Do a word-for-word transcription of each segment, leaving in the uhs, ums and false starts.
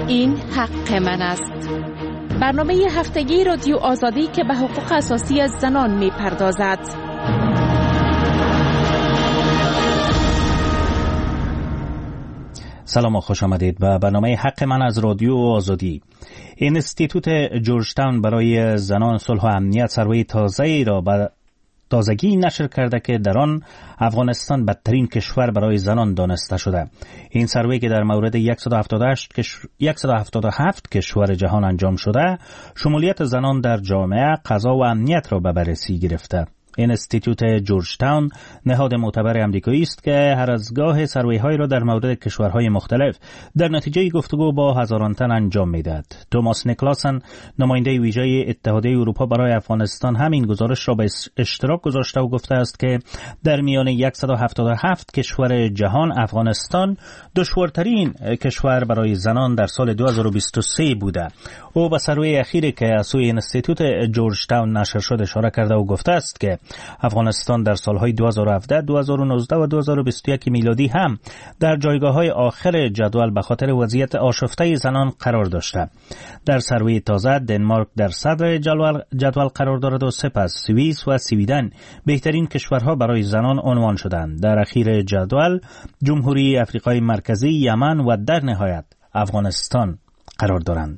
این حق من است. برنامه هفتگی رادیو آزادی که به حقوق اساسی از زنان می پردازد. سلام و خوش آمدید به برنامه حق من از رادیو آزادی. اینستیتوت جورج تاون برای زنان، صلح و امنیت سروی تازه‌ای را به تازگی نشر کرده که در آن افغانستان بدترین کشور برای زنان دانسته شده. این سروی که در مورد صد و هفتاد و هفت کشور جهان انجام شده، شمولیت زنان در جامعه، قضا و امنیت را به بررسی گرفته. اینستیتوت جورج تاون نهاد معتبر آمریکایی است که هر از گاه سروی‌های را در مورد کشورهای مختلف در نتیجه گفتگو با هزاران تن انجام می‌دهد. توماس نیکلاسن، نماینده ویژه اتحادیه اروپا برای افغانستان، همین گزارش را به اشتراک گذاشته و گفته است که در میان صد و هفتاد و هفت کشور جهان افغانستان دشوارترین کشور برای زنان در سال دو هزار و بیست و سه بوده. او به سروی اخیری که از سوی اینستیتوت جورج تاون نشر شد اشاره کرده و گفته است که افغانستان در سالهای دو هزار و هفده، دو هزار و نوزده و دو هزار و بیست و یک میلادی هم در جایگاه‌های آخر جدول به خاطر وضعیت آشفته زنان قرار داشته. در سروی تازه دنمارک در صدر جدول, جدول قرار دارد و سپس سوئیس و سویدن بهترین کشورها برای زنان عنوان شدند. در اخیر جدول جمهوری افریقای مرکزی، یمن و در نهایت افغانستان قرار دارند.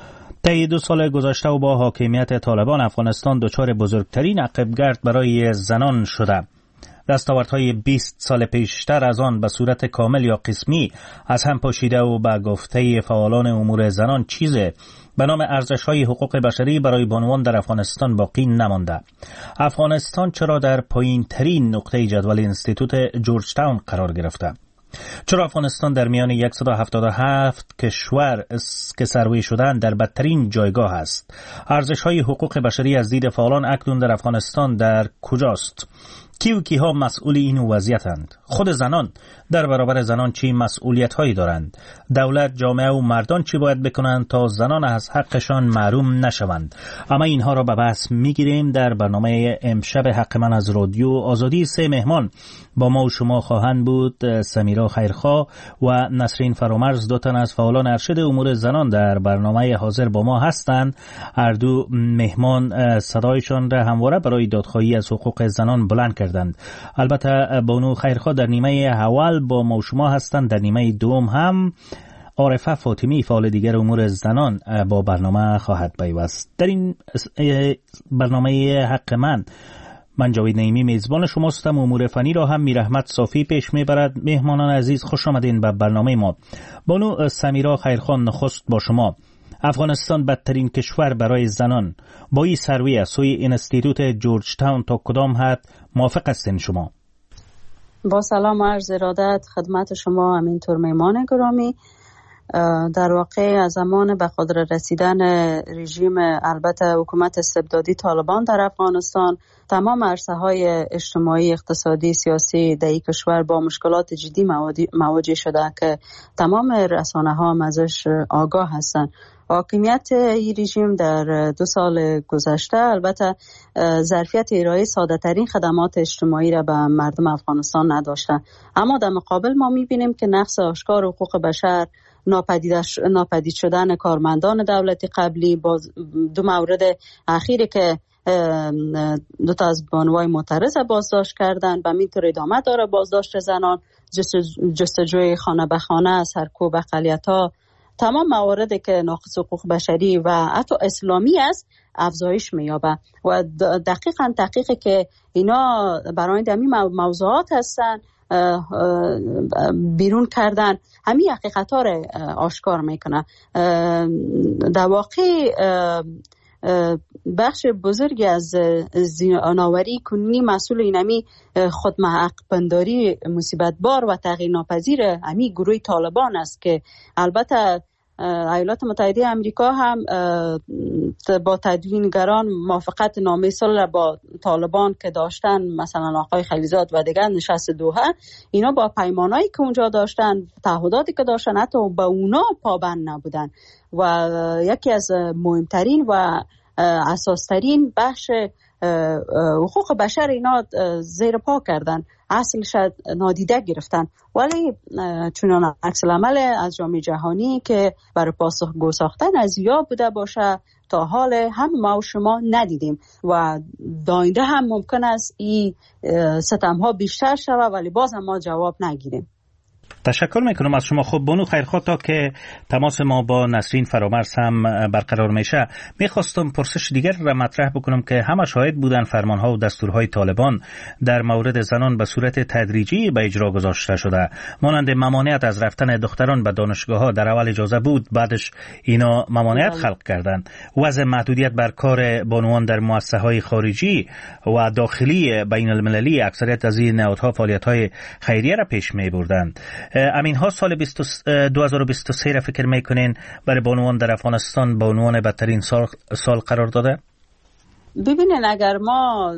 طی دو سال گذشته و با حاکمیت طالبان افغانستان دچار بزرگترین عقبگرد برای زنان شده. دستاوردهای بیست سال پیشتر از آن به صورت کامل یا قسمی از هم پاشیده و به گفته فعالان امور زنان چیز به نام ارزش‌های حقوق بشری برای بانوان در افغانستان باقی نمانده. افغانستان چرا در پایین‌ترین نقطه جدول اینستیتوت جورج تاون قرار گرفته؟ چرا افغانستان در میان صد و هفتاد و هفت کشور که سروی شدن در بدترین جایگاه است؟ ارزش‌های حقوق بشری از دید فعالان اکنون در افغانستان در کجاست؟ کی و کیها مسئول این وضعیتند؟ خود زنان در برابر زنان چی مسئولیت‌هایی دارند؟ دولت، جامعه و مردان چی باید بکنند تا زنان از حقشان محروم نشوند؟ اما اینها را به بحث می‌گیریم در برنامه امشب حق من از رادیو آزادی. سه مهمان با ما و شما خواهند بود: سمیرا خیرخواه و نسرین فرامرز، دو تن از فعالان ارشد امور زنان در برنامه حاضر با ما هستند. هر دو مهمان صدایشان را همواره برای دادخواهی از حقوق زنان بلند کردند. البته بانو خیرخواه در نیمه اول با ما و شما هستند، در نیمه دوم هم عارفه فاطمی، فعال دیگر امور زنان، با برنامه خواهد پیوست. در این برنامه حق من من جاوید نعیمی میزبان شماستم. امور فنی را هم میرحمت صافی پیش میبرد. مهمانان عزیز خوش آمدین به برنامه ما. بانو سمیرا خیرخواه، نخست با شما. افغانستان بدترین کشور برای زنان، با این سروی از سوی اینستیتوت جورج تاون تا کدام حد موافق هستین شما؟ با سلام و عرض ارادت خدمت شما، همینطور میمان گرامی. در واقع از زمان به قدرت رسیدن رژیم، البته حکومت استبدادی طالبان در افغانستان، تمام عرصه‌های اجتماعی، اقتصادی، سیاسی در این کشور با مشکلات جدی مواجه شده که تمام رسانه‌ها هم ازش آگاه هستند. حاکمیت این رژیم در دو سال گذشته البته ظرفیت ارائه ساده ترین خدمات اجتماعی را به مردم افغانستان نداشته، اما در مقابل ما می‌بینیم که نقض آشکار حقوق بشر، ناپدید شدن کارمندان دولتی قبلی، با دو مورد اخیری که دو تا از بانوای معترض بازداشت کردن و همینطور ادامه داره بازداشت زنان، جستجوی خانه به خانه، سرکوب اقلیت‌ها، تمام مواردی که ناقض حقوق بشری و حتی اسلامی است افزایش می‌یابه و دقیقاً تحقیقی که اینا برای دمی موضوعات هستن بیرون کردن همین حقیقت‌ها را آشکار میکنه. در واقع بخش بزرگی از زناوری کنونی مسئول اینمی خودمحق پنداری مصیبت بار و تغییر ناپذیر امی گروه طالبان است که البته ایالات متحده آمریکا هم با تدوینگران موافقت نامه صلح با طالبان که داشتن، مثلا آقای خلیزاد و دیگر نشست دوحه، اینا با پیمانایی که اونجا داشتن، تعهداتی که داشتن، حتی با اونا پابند نبودن و یکی از مهمترین و اساسترین بخش حقوق بشر اینا زیر پا کردن، اصلش نادیده گرفتن. ولی چنان عکس العمل از جامعه جهانی که برای پاسخگو ساختن از یا بوده باشه تا حال هم ما و شما ندیدیم و داینده هم ممکن است این ستم ها بیشتر شود ولی باز هم ما جواب نگیریم. تشکر میکنم از شما. خب بانو خیرخواه، تا که تماس ما با نسرین فرامرز هم برقرار میشه، میخواستم پرسش دیگر را مطرح بکنم که همه شاهد بودن فرمانها و دستورهای طالبان در مورد زنان به صورت تدریجی به اجرا گذاشته شده، مانند ممانعت از رفتن دختران به دانشگاه ها. در اول اجازه بود، بعدش اینا ممانعت خلق کردند. وضع محدودیت بر کار بانوان در مؤسسه های خارجی و داخلی بین المللی اکثریت از این نهادها فعالیت های خیریه را پیش می بردند. امین ها سال دو هزار و بیست و سه را فکر میکنین برای بانوان در افغانستان به عنوان بدترین سال, سال قرار داده؟ ببینین اگر ما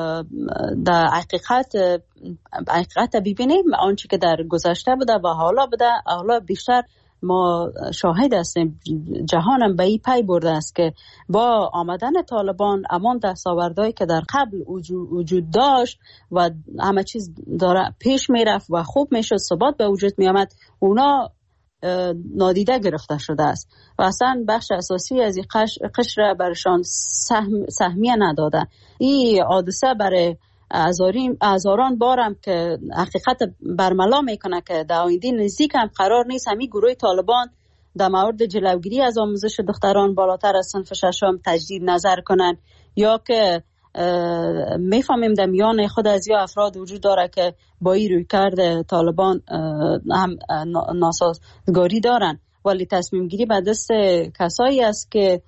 در حقیقت حقیقت ببینیم آنچه که در گذشته بوده و حالا بوده، حالا بیشتر ما شاهد هستیم. جهانم به این پی برده است که با آمدن طالبان امان دستاوردهایی که در قبل وجود داشت و همه چیز داره پیش میرفت و خوب میشد، ثبات به وجود می آمد، اونا نادیده گرفته شده است و اصلا بخش اساسی از این قشر برشان سهم سهمیه ندادن. این حادثه برای هزاران بارم که حقیقت برملا میکنه که در آینده نزدیک هم قرار نیست همین گروه طالبان در مورد جلوگیری از آموزش دختران بالاتر از صنف ششم تجدید نظر کنن، یا که میفهمیم در میان خود از یا افراد وجود داره که با این روی کرده طالبان هم ناسازگاری دارن، ولی تصمیم گیری به دست کسایی است که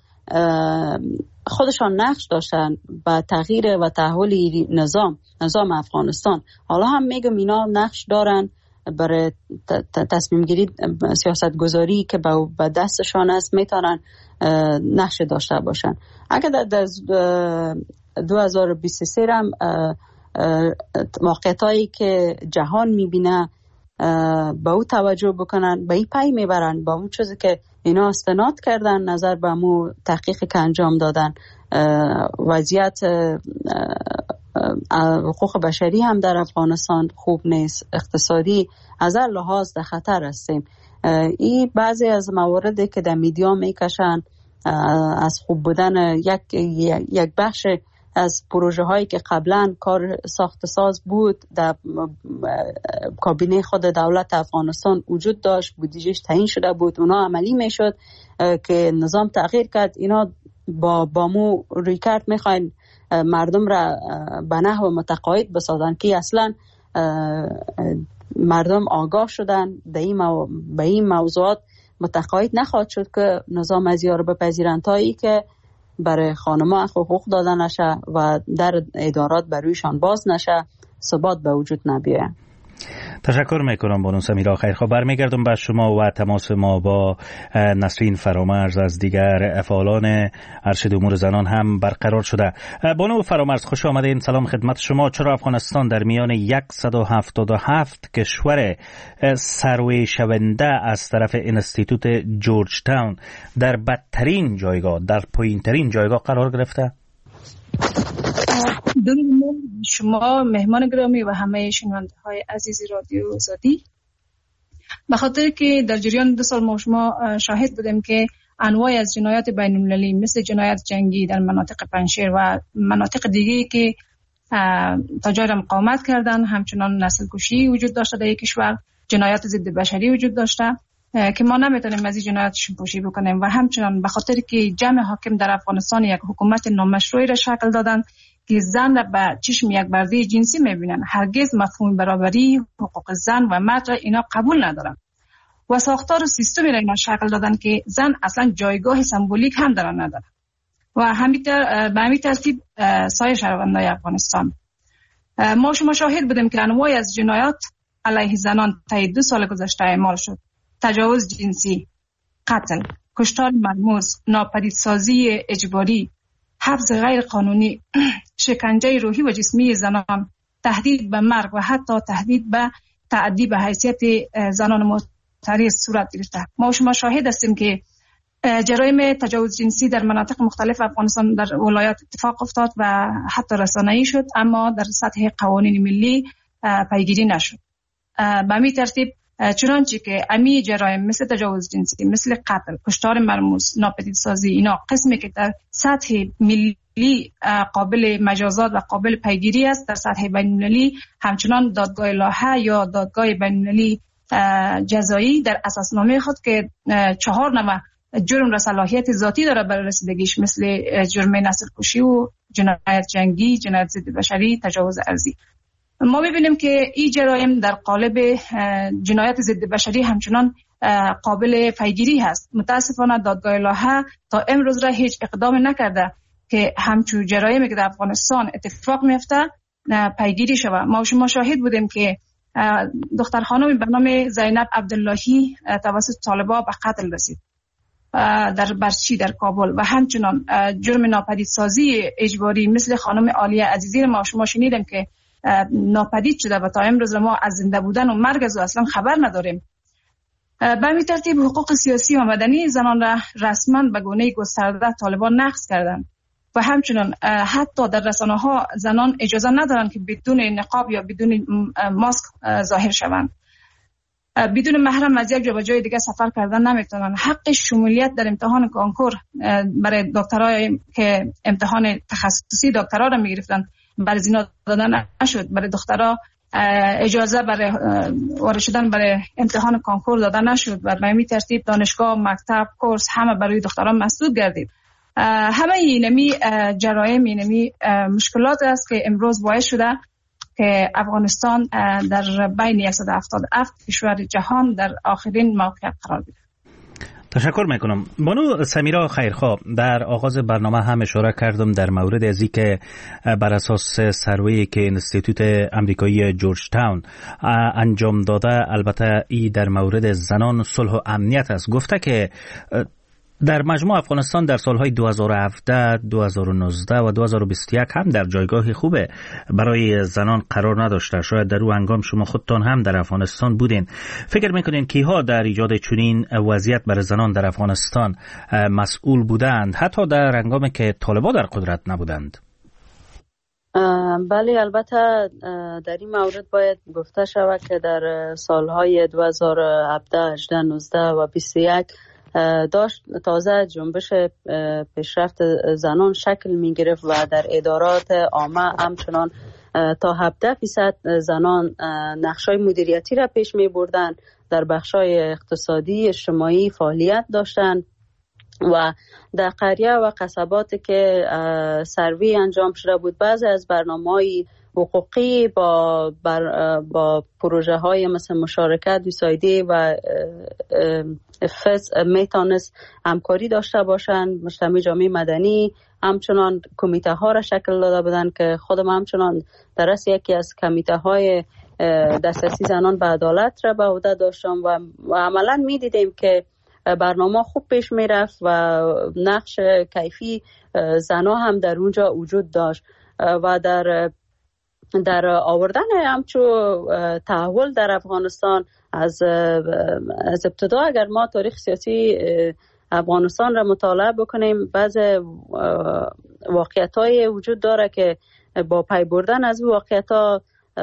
خودشان نقش داشتن با تغییر و تحول نظام نظام افغانستان. حالا هم میگم اینا نقش دارن برای تصمیم گیری، سیاست گذاری که با دستشان است، میتونن نقش داشته باشن. اگر در دو هزار و بیست و سه هم موقعیت هایی که جهان میبینه با او توجه بکنن، به این پی میبرن، با اون چیزی که اینا استناد کردن نظر به مو تحقیقی که انجام دادن. وضعیت حقوق بشری هم در افغانستان خوب نیست، اقتصادی از هر لحاظ در خطر هستیم. این بعضی از مواردی که در میدیا میکشن از خوب بودن یک یک بخش از پروژه هایی که قبلا کار ساخت ساز بود در کابینه خود دولت افغانستان وجود داشت، بودجهش تعیین شده بود، اونا عملی میشد که نظام تغییر کرد. اینا با با مو روی کرد میخواین مردم را به نحو متقاعد بسازن که اصلا مردم آگاه شدن به این مو... به این موضوعات متقاعد نخواهد شد که نظام از یار بپذیرن تا ای که برای خانم‌ها حقوق داده نشه و در ادارات برویشان باز نشه، ثبات به وجود نبیه. تشکر میکنم بانو سمیرا خیرخواه. برمیگردم به شما و تماس ما با نسرین فرامرز از دیگر فعالان ارشد امور زنان هم برقرار شده. بانو فرامرز خوش آمدین. سلام خدمت شما. چرا افغانستان در میان صد و هفتاد و هفت کشور سروی شونده از طرف انستیتوت جورج تاون در بدترین جایگاه، در پایین‌ترین جایگاه قرار گرفته؟ درود شما مهمان گرامی و همه شنونده های عزیز رادیو آزادی. به خاطر که در جریان دو سال ما شما شاهد بودیم که انواع از جنایات بین المللی مثل جنایت جنگی در مناطق پنجشیر و مناطق دیگه که تا جای مقاومت کردن، همچنان نسل کشی وجود داشته در یک کشور، جنایات ضد بشری وجود داشته که ما نمیتونیم از این جنایاتشون پوشی بکنیم و همچنان به خاطر که جمع حاکم در افغانستان یک حکومت نامشروعی را شکل دادن که زن را به چشم یک برده جنسی میبینن، هرگز مفهوم برابری حقوق زن و مرد را اینا قبول ندارن و ساختار و سیستمی را اینا شکل دادن که زن اصلا جایگاه سمبولیک هم دارن ندارن و همینطور به همین ترتیب سایر شهروندان افغانستان. ما شما شاهد بودیم که انواع از جنایات علیه زنان تا دو سال گذشته اعمال شد: تجاوز جنسی، قتل، کشتار مرموز، ناپدیدسازی اجباری، حبس غیر قانونی، شکنجه روحی و جسمی زنان، تهدید به مرگ و حتی تهدید به تعدی به حیثیت زنان معترض صورت گرفته. ما شما شاهد هستیم که جرایم تجاوز جنسی در مناطق مختلف افغانستان در ولایات اتفاق افتاد و حتی رسانه‌ای شد، اما در سطح قوانین ملی پیگیری نشد. به همین ترتیب چنانچه که امی جرایم مثل تجاوز جنسی، مثل قتل، کشتار مرموز، ناپدیدسازی، اینا قسمی که در سطح ملی قابل مجازات و قابل پیگیری است، در سطح بین‌المللی همچنان دادگاه لاهه یا دادگاه بین‌المللی جزایی در اساسنامه خود که چهار نوع جرم را صلاحیت ذاتی داره برای رسیدگیش، مثل جرم نسل‌کشی و جنایت جنگی، جنایت ضد بشری، تجاوز ارضی. ما می‌بینیم که این جرایم در قالب جنایت ضد بشری همچنان قابل پیگیری هست. متاسفانه دادگاه لاهه تا امروز را هیچ اقدام نکرده که همچون جرایمی که در افغانستان اتفاق میفته پیگیری شود. ما شما شاهد بودیم که دختر خانم به نام زینب عبداللهی توسط طالبان به قتل رسید در برچی در کابل، و همچنان جرم ناپدیدسازی اجباری مثل خانم عالیه عزیزی ما شما شنیدیم که ناپدید شده و تا امروز ما از زنده بودن و مرگ از اصلا خبر نداریم. به همین ترتیب حقوق سیاسی و مدنی زنان را رسما به گونه گسترده طالبان نقض کردند و همچنان حتی در رسانه ها زنان اجازه ندارند که بدون نقاب یا بدون ماسک ظاهر شوند. بدون محرم از یک جا به جای دیگه سفر کردن نمیتونن. حق شمولیت در امتحان کنکور برای دکترای که امتحان تخصصی دکترا را میگرفتن برای زینا دادن نشد. برای دخترها اجازه برای وارد شدن برای امتحان کنکور دادن نشد و به همین ترتیب دانشگاه، مکتب، کورس همه برای دختران مسدود گردید. همه اینمی جرایم، اینمی مشکلات است که امروز باعث شده که افغانستان در بین صد و هفتاد و هفت کشور جهان در آخرین موقعیت قرار بگیرد. تشکر میکنم. بانو سمیرا خیرخواه، در آغاز برنامه هم اشاره کردم در مورد ازی که بر اساس سروی که انستیتوت امریکایی جورج تاون انجام داده، البته ای در مورد زنان، صلح و امنیت است، گفته که در مجموع افغانستان در سالهای دو هزار و هفده، دو هزار و نوزده و دو هزار و بیست و یک هم در جایگاه خوبه برای زنان قرار نداشته. شاید در او هنگام شما خودتان هم در افغانستان بودین. فکر میکنین کیها در ایجاد چنین وضعیت برای زنان در افغانستان مسئول بودند، حتی در هنگامی که طالبان در قدرت نبودند؟ بله، البته در این مورد باید گفته شود که در سالهای دو هزار و هفده، هجده، نوزده و بیست و یک داشت تازه جنبش پیشرفت زنان شکل می گرفت و در ادارات عامه همچنان تا هفده درصد زنان نقشای مدیریتی را پیش می بردن، در بخشای اقتصادی اجتماعی فعالیت داشتند و در قریه و قصبات که سروی انجام شده بود، بعضی از برنامه‌های حقوقی با بر با پروژه های مثل مشارکت بی‌سایدی و فس میتونست همکاری داشته باشند. مجتمع جامعه مدنی همچنان کمیته ها را شکل داده بودن که خودم همچنان در رأس یکی از کمیته های دسترسی زنان به عدالت را به عهده داشتم و, و عملا می دیدیم که برنامه خوب پیش می رفت و نقش کیفی زنها هم در اونجا وجود داشت و در در آوردن همچو تحول در افغانستان از از ابتدا اگر ما تاریخ سیاسی افغانستان را مطالعه بکنیم، بعض واقعیت‌های وجود داره که با پی بردن از واقعیت‌ها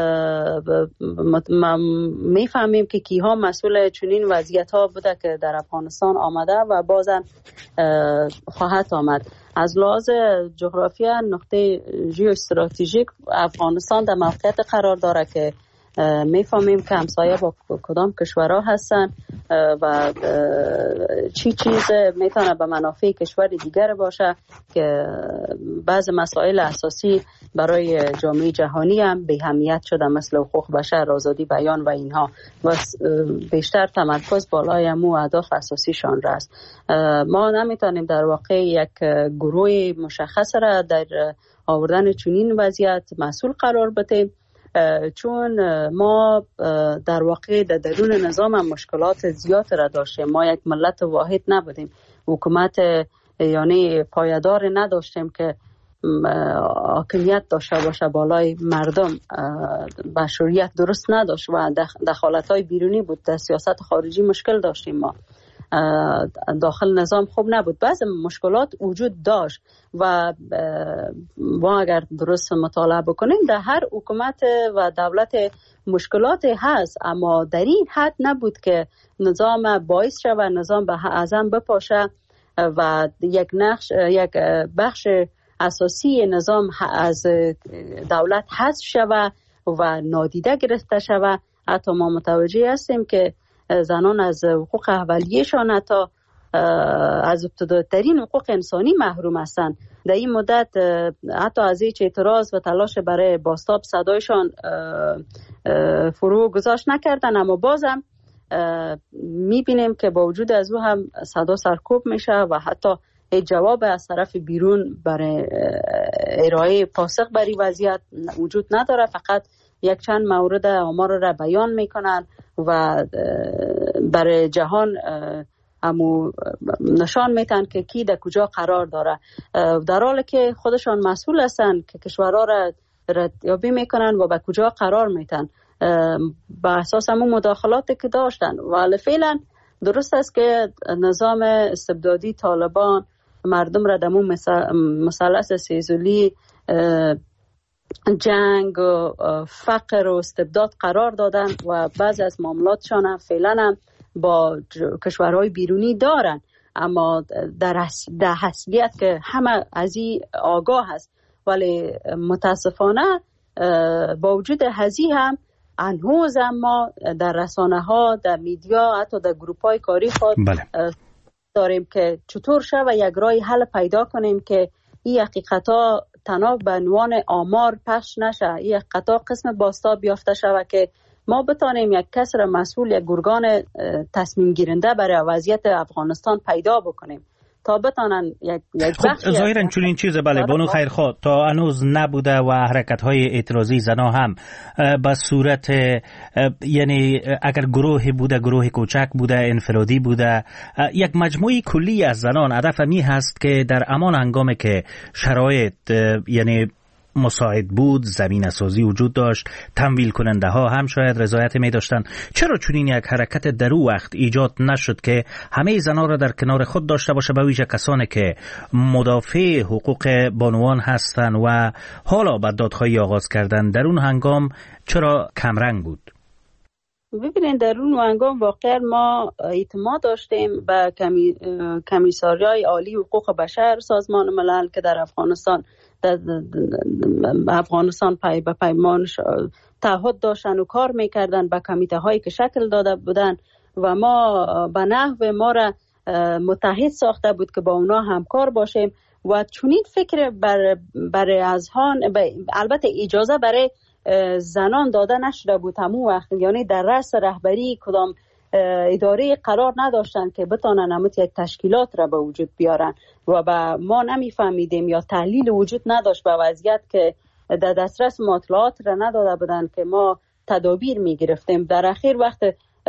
میفهمیم که کیها مسئول چنین وضعیت‌ها بوده که در افغانستان آمده و بازم خواهد آمد. از لحاظ جغرافیا نقطه ژئو استراتژیک افغانستان در موقعیت قرار داره که میفهمیم که همسایه با کدام کشورها هستن و چی چیز میتونه به منافع کشور دیگر باشه که بعض مسائل اساسی برای جامعه جهانی هم به اهمیت شده، مثل حقوق بشر، آزادی بیان و اینها، و بیشتر تمرکز بالای همو اهداف اساسیشان است. ما نمیتونیم در واقع یک گروه مشخص را در آوردن چنین وضعیت مسئول قرار بدیم، چون ما در واقع در درون نظام هم مشکلات زیاد را داشتیم. ما یک ملت واحد نبودیم، حکومت یعنی پایدار نداشتیم که حاکمیت داشته باشه بالای مردم، مشروعیت درست نداشت و دخالت‌های بیرونی بود. در سیاست خارجی مشکل داشتیم ما. داخل نظام خوب نبود. بعض مشکلات وجود داشت و ما اگر درست مطالعه بکنیم در هر حکومت و دولت مشکلات هست، اما در این حد نبود که نظام باعث شد و نظام به ازم بپاشه و یک نقش یک بخش اساسی نظام از دولت حذف شود و نادیده گرفته شود. حتی ما متوجه هستیم که زنان از حقوق اولیه‌شان حتی از ابتدایی‌ترین حقوق انسانی محروم هستند. در این مدت حتی از هیچ اعتراض و تلاش برای بازتاب صدایشان فرو گذاشت نکردن، اما بازم میبینیم که با وجود از او هم صدا سرکوب میشه و حتی هیچ جواب از طرف بیرون برای ارائه پاسخ برای وضعیت وجود نداره. فقط یک چند مورد آمار را بیان میکنن و برای جهان همو نشان میتن که کی در کجا قرار داره، در حالی که خودشان مسئول هستن که کشورها را ردیابی میکنن و به کجا قرار میتن با اساس همون مداخلاتی که داشتن. ولی فعلا درست است که نظام استبدادی طالبان مردم را در همون مثلث سه‌ضلعی جنگ و فقر و استبداد قرار دادن و بعضی از معاملاتشان هم فعلا هم با کشورهای بیرونی دارن، اما در در حسیت که همه از این آگاه هست. ولی متاسفانه با وجود هزی هم هنوز ما در رسانه ها، در میدیا، حتی در گروپ های کاری خود بله. داریم که چطور شد و یک راه حل پیدا کنیم که این حقیقت ها تنها به عنوان آمار پخش نشه، این حقیقت ها قسم بازتاب بیافته شود که ما بتانیم یک کس را مسئول، یک گرگان تصمیم گیرنده برای وضعیت افغانستان پیدا بکنیم تا بتانن یک یک خب ظاهرا چون این چیز بله بانو خیرخواه تا هنوز نبوده و حرکت های اعتراضی زنا هم به صورت یعنی اگر گروهی بوده، گروه کوچک بوده، انفرادی بوده، یک مجموعی کلی از زنان، هدف می هست که در امان هنگامی که شرایط یعنی مساعد بود، زمین سازی وجود داشت، تمویل کننده ها هم شاید رضایت می داشتن. چرا چنین یک حرکت در او وقت ایجاد نشد که همه زنان را در کنار خود داشته باشه، به ویژه کسانی که مدافع حقوق بانوان هستند و حالا به دادخواهی آغاز کردن؟ در اون هنگام چرا کمرنگ بود؟ ببینید در اون هنگام واقعا ما اعتماد داشتیم به کمی کمیساریای عالی حقوق بشر سازمان ملل که در افغانستان در افغانستان پای به پیمان تعهد داشتن و کار میکردن، به کمیته هایی که شکل داده بودن و ما به نحو ما را متحد ساخته بود که با اونا همکار باشیم و چنین فکر بر برای اذهان، البته اجازه برای زنان داده نشده بود همون وقت، یعنی در رأس رهبری کدام اداره قرار نداشتن که بتانن همت یک تشکیلات را به وجود بیارن و با ما نمیفهمیدیم یا تحلیل وجود نداشت به وضعیت که در دسترس مطالعات را نداده بودن که ما تدابیر میگرفتیم. در اخیر وقت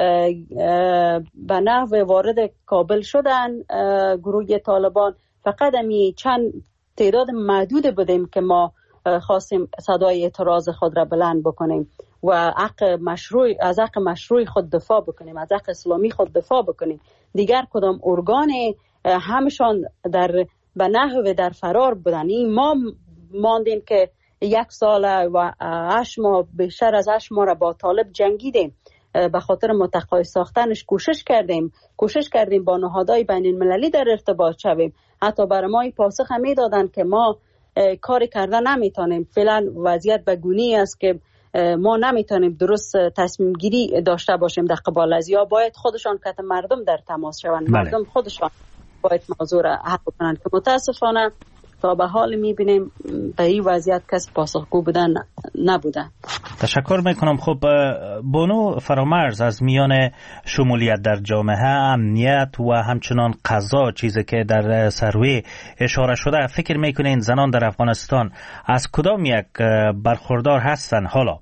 به نحو وارد کابل شدن گروه طالبان، فقط همی چند تعداد محدود بودیم که ما خواستیم صدای اعتراض خود را بلند بکنیم و حق مشروع از حق مشروع خود دفاع بکنیم، از حق اسلامی خود دفاع بکنیم. دیگر کدام ارگان همشان در به نحو در فرار بودن. این ما ماندیم که یک سال و هشت ماه بیشتر از هشت ماه را با طالب جنگیدیم، به خاطر متقاعد ساختنش کوشش کردیم کوشش کردیم با نهادهای بین المللی در ارتباط شویم. حتی برای ما این پاسخ هم میدادن که ما کاری کردن نمیتونیم، فعلا وضعیت به گونه‌ای است که ما نمیتونیم درست تصمیم گیری داشته باشیم در قبال از، یا باید خودشان کت مردم در تماس شوند. بله. مردم خودشان باید موضوع را حل کنند که متاسفانه تا به حال میبینیم به این وضعیت کس پاسخگو بودن نبوده. تشکر میکنم. خب بانو فرامرز، از میان شمولیت در جامعه، امنیت و همچنان قضا، چیزی که در سروی اشاره شده، فکر میکنین زنان در افغانستان از کدام یک برخوردار هستن حالا؟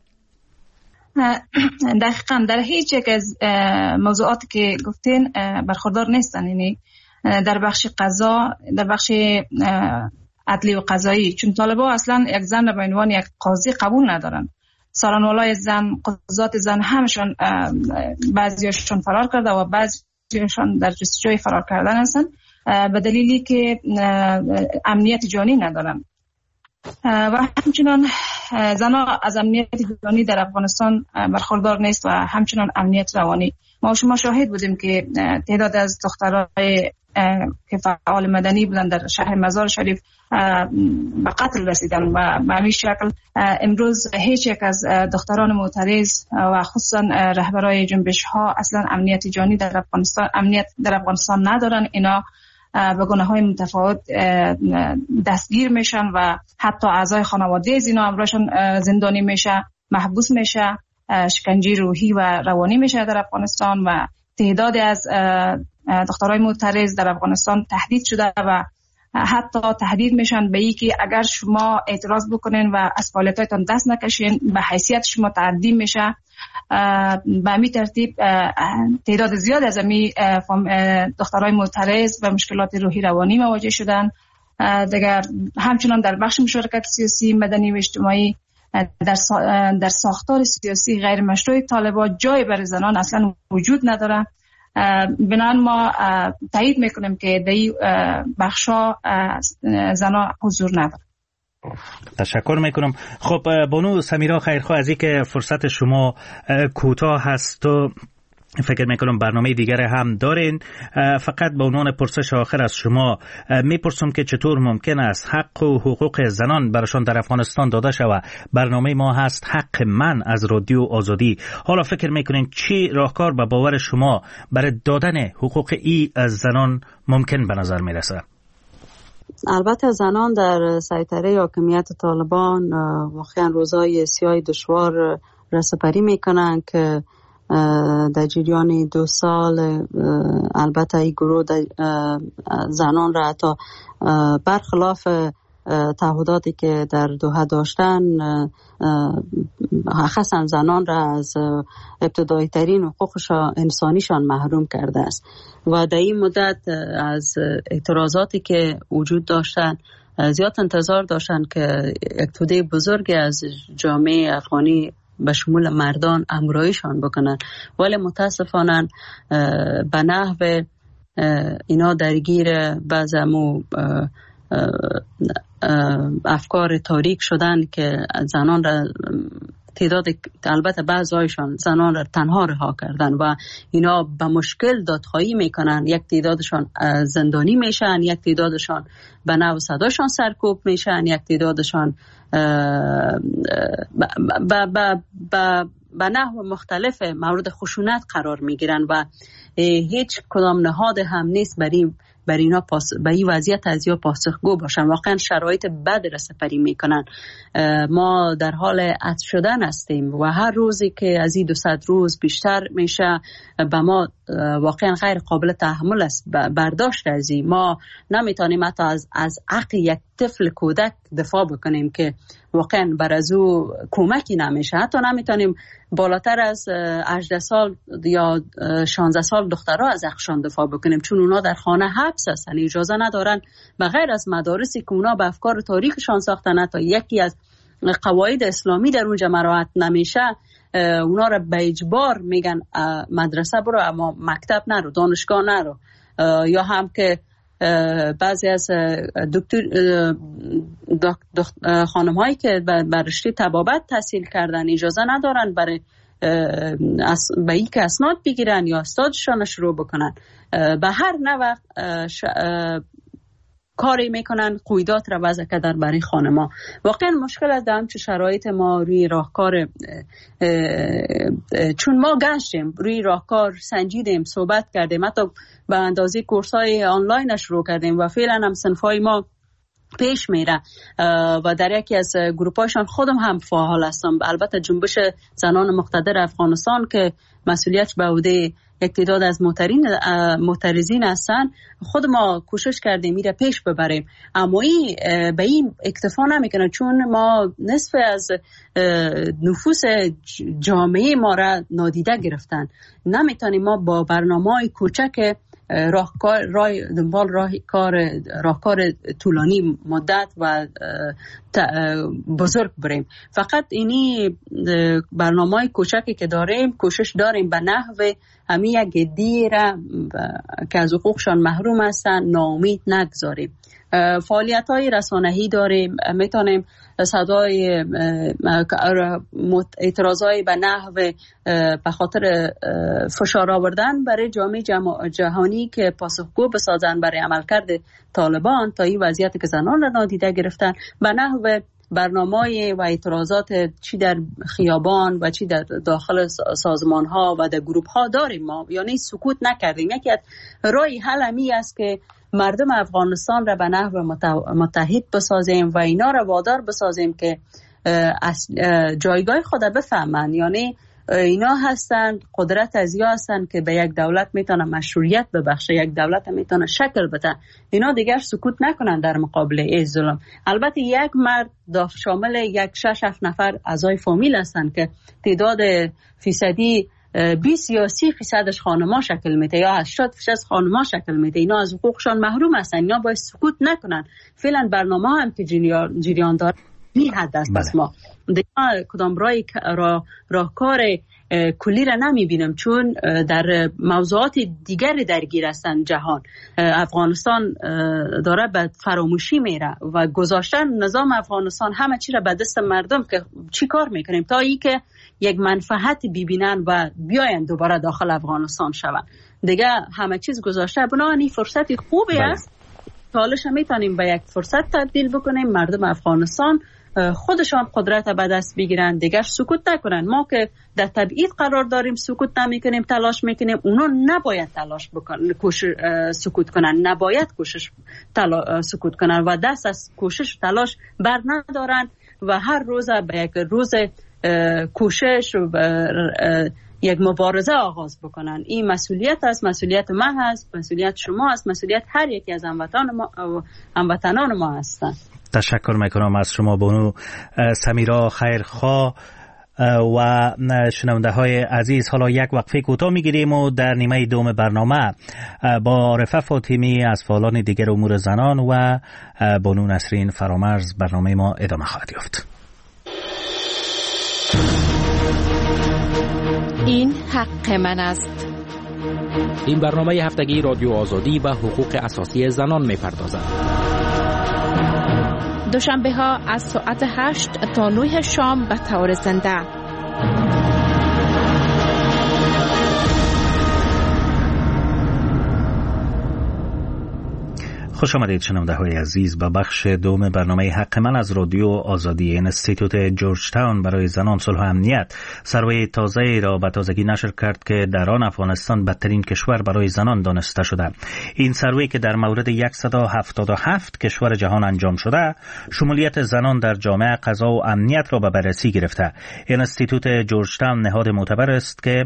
دقیقاً در هیچ یک از موضوعاتی که گفتین برخوردار نیستن، یعنی در بخش قضا، در بخش عدلی و قضایی، چون طالبا اصلا یک زن را به عنوان یک قاضی قبول ندارن. سرانوالای زن، قضات زن همشون بعضیاشون فرار کرده و بعضی بعضیشان در جستجوی فرار کردن هستند به دلیلی که امنیت جانی ندارند و همچنان زنان از امنیت جانی در افغانستان برخوردار نیست و همچنان امنیت روانی. ما شما شاهد بودیم که تعداد از دخترای که فعال مدنی بودن در شهر مزار شریف به قتل رسیدن و به همین شکل امروز هیچ یک از دختران معترض و خصوصا رهبرای جنبش ها اصلا امنیت جانی در افغانستان امنیت در افغانستان ندارن. اینا به گناه‌های متفاوت دستگیر میشن و حتی اعضای خانواده از اینا امرشون زندانی میشه، محبوس میشه، شکنجه روحی و روانی میشه در افغانستان و تعدادی از دخترای معترض در افغانستان تهدید شده و حتی تهدید میشن به اینکه اگر شما اعتراض بکنین و از فعالیتاتون دست نکشین به حیثیت شما تعدیم میشه. به همین ترتیب تعداد زیاد از امی دخترای معترض و مشکلات روحی روانی مواجه شدن. دیگر همچنان در بخش مشارکت سیاسی مدنی و اجتماعی در در ساختار سیاسی غیر مشروع طالبان جای برای زنان اصلا وجود نداره. بنابراین ما تایید میکنیم که در این بخشا زنان حضور نداره. تشکر میکنم. خب بانو سمیرا خیرخواه، از اینکه فرصت شما کوتاه هست و فکر میکنم برنامه دیگر هم دارین، فقط به عنوان پرسش آخر از شما میپرسم که چطور ممکن است حق و حقوق زنان براشان در افغانستان داده شود. برنامه ما هست حق من از رادیو آزادی. حالا فکر میکنین چی راهکار به باور شما برای دادن حقوق ای از زنان ممکن به نظر میرسه؟ البته زنان در سیطره حاکمیت طالبان واقعا روزای سیاه دشوار رسپری میکنن که در جریان دو سال البته این گروه زنان را حتی برخلاف تعهداتی که در دوحه داشتن خاصا زنان را از ابتدایی ترین حقوق انسانیشان محروم کرده است و در این مدت از اعتراضاتی که وجود داشتن زیاد انتظار داشتن که یک توده بزرگ از جامعه افغانی به شمول مردان امرایشان بکنن، ولی متاسفانه به نحو اینا درگیر بعضمو افکار تاریک شدن که زنان را تعداد البته بعضایشان زنان را تنها رها کردن و اینا به مشکل دادخواهی میکنن. یک تعدادشان زندانی میشن، یک تعدادشان به نحو صداشان سرکوب میشن، یک تعدادشان به نحو مختلف مورد خشونت قرار میگیرن و هیچ کدام نهاد هم نیست برای بر اینا پاس به این وضعیت از یا پاسخگو باشن. واقعا شرایط بد را سپری میکنن. ما در حال عطش شدن هستیم و هر روزی که از این دوصد روز بیشتر میشه به ما واقعا غیر قابل تحمل است. برداشت از این ما نمیتونیم حتی از از عقل یک طفل کودک دفاع بکنیم که واقعا بر از او کمکی نمیشه. حتی نمیتونیم بالاتر از هجده سال یا شانزده سال دخترها از حقشان دفاع بکنیم چون اونا در خانه حبس هستن، اجازه ندارن بغیر از مدارسی که اونا به افکار تاریخشان ساختن تا یکی از قواعد اسلامی در اونجا مراعات نمیشه اونا را به اجبار میگن مدرسه برو اما مکتب نرو، دانشگاه نرو. یا هم که بعضی از دکتر خانم هایی که بر رشته طبابت تحصیل کردن اجازه ندارن برای به این که اسناد بگیرن یا استادشان شروع بکنن. به هر نوع کاری میکنن قیودات را وضع کردن برای خانما. واقعا مشکل است در چه شرایط ما روی راهکار چون ما گشتیم روی راهکار سنجیدیم، صحبت کردیم، حتی به اندازه کورس‌های آنلاین شروع کردیم و فعلا هم صنفای ما پیش میره و در یکی از گروپایشان خودم هم فعال هستم. البته جنبش زنان مقتدر افغانستان که مسئولیت به عهده یک تعداد از معترضین هستن، خود ما کوشش کردیم میره پیش ببریم، اما این به این اکتفا نمیکنه چون ما نصف از نفوس جامعه ما را نادیده گرفتن. نمیتونیم ما با برنامه‌های کوچک راهکار راه دنبال راه کار راهکار طولانی مدت و بزرگ بریم. فقط اینی برنامه کوچکی که داریم کوشش داریم به نحو همین یک دیره که از حقوقشان محروم هستن ناامید نگذاریم. فعالیت های رسانه‌ای داریم، میتونیم صدای اعتراضای به نحو به خاطر فشار آوردن برای جامعه جهانی که پاسخگو بسازن برای عملکرد طالبان تا این وضعیت که زنان را نادیده گرفتن، به نحو برنامه و اعتراضات چی در خیابان و چی در داخل سازمان ها و در گروپ ها داریم. ما یعنی سکوت نکردیم. یکی از راه حل همی است که مردم افغانستان را به نحو متحد بسازیم و اینا را وادار بسازیم که جایگاه خود بفهمن. یعنی اینا هستن قدرت از یا هستن که به یک دولت میتونه مشروعیت ببخشه، یک دولت میتونه شکل بده. اینا دیگر سکوت نکنن در مقابل این ظلم. البته یک مرد شامل یک شش هفت نفر اعضای فامیل هستن که تعداد فیصدی بیست یا سی فیصدش خانما شکل میده یا هشتاد فیصد خانما شکل میده. اینا از حقوقشان محروم هستن. اینا باید سکوت نکنن. فعلا برنامه هم که جریان داره این حد است. بس ما دیگه کدام رای را راهکار کلی را نمیبینم، چون در موضوعات دیگری درگیر هستن جهان. افغانستان داره به فراموشی میره و گذاشتن نظام افغانستان همه چی را به دست مردم که چی کار میکنیم تا ای که یک منفعت ببینن و بیاین دوباره داخل افغانستان شون. دیگه همه چیز گذاشته. بنابراین فرصتی خوبی است. حالش هم میتونیم به یک فرصت تبدیل بکنیم. مردم افغانستان خودشان قدرت به دست بگیرن، دیگر سکوت نکنن. ما که در تبعید قرار داریم سکوت نمیکنیم، تلاش میکنیم. اونا نباید تلاش بکنن، کوشش سکوت کنن، نباید کوشش تلا... سکوت کنن و دست از کوشش تلاش بر ندارن و هر روز به یک روز کوشش و یک مبارزه آغاز بکنن. این مسئولیت است، مسئولیت ما هست، مسئولیت شما است، مسئولیت هر یکی از هموطنان ما هموطنان ما هستند. تشکر میکنم از شما بانو سمیرا خیرخواه. و شنونده های عزیز، حالا یک وقفه کوتاه میگیریم و در نیمه دوم برنامه با عارفه فاطمی از فعالان دیگر امور زنان و بانو نسرین فرامرز برنامه ما ادامه خواهد یافت. این حق من است. این برنامه هفتگی رادیو آزادی و حقوق اساسی زنان میپردازد. دوشنبه ها از ساعت هشت تا نه شام به طور زنده. خوش آمدید شنونده های عزیز به بخش دوم برنامه حق من از رادیو آزادی. انستیتوت جورج تاون برای زنان صلح و امنیت سروی تازه را به تازگی نشر کرد که در آن افغانستان بدترین کشور برای زنان دانسته شده. این سروی که در مورد صد و هفتاد و هفت کشور جهان انجام شده، شمولیت زنان در جامعه قضا و امنیت را به بررسی گرفته. انستیتوت جورج تاون نهاد معتبر است که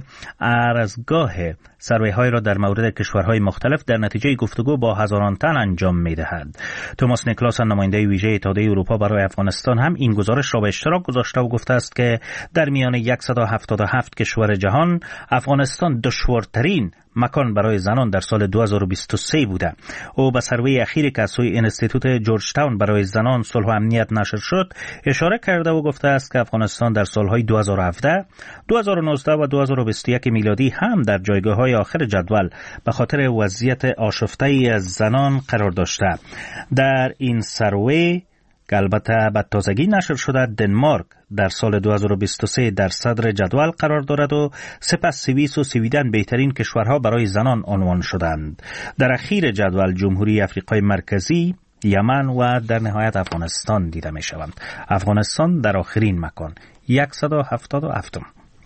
ارزگاه سروی های را در مورد کشورهای مختلف در نتیجه گفتگو با هزاران تن انجام می‌دهد. توماس نیکلاس، نماینده ویژه اتحادیه اروپا برای افغانستان، هم این گزارش را به اشتراک گذاشته و گفته است که در میان صد و هفتاد و هفت کشور جهان افغانستان دشوارترین مکان برای زنان در سال دو هزار و بیست و سه بوده. او به سروی اخیری که از سوی انستیتوت جورج تاون برای زنان صلح و امنیت نشر شد اشاره کرده و گفته است که افغانستان در سالهای دو هزار و هفده، دو هزار و نوزده و دو هزار و بیست و یک میلادی هم در جایگاه‌های آخر جدول به خاطر وضعیت آشفته‌ای از زنان قرار داشته. در این سروی که البته به تازگی نشر شده، دنمارک در سال دو هزار و بیست و سه در صدر جدول قرار دارد و سپس سوئیس و سویدن بهترین کشورها برای زنان عنوان شدند. در اخیر جدول جمهوری افریقای مرکزی، یمن و در نهایت افغانستان دیده می شوند. افغانستان در آخرین مکان صد و هفتاد و هفت.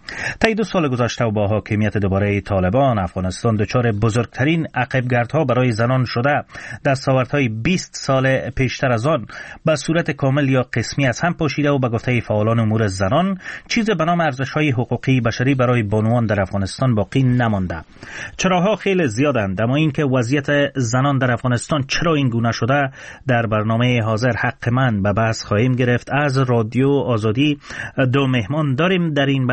طی دو سال گذشته و با حاکمیت دوباره طالبان، افغانستان دچار بزرگترین عقبگردها برای زنان شده. دستاوردهای بیست سال پیشتر از آن به صورت کامل یا قسمی از هم پاشیده و به گفته فعالان امور زنان چیز به نام ارزش‌های حقوقی بشری برای بانوان در افغانستان باقی نمانده. چراها خیلی زیادند، اما اینکه وضعیت زنان در افغانستان چرا این گونه شده در برنامه حاضر حق من به بحث خواهیم گرفت. از رادیو آزادی دو مهمان داریم در این بخش.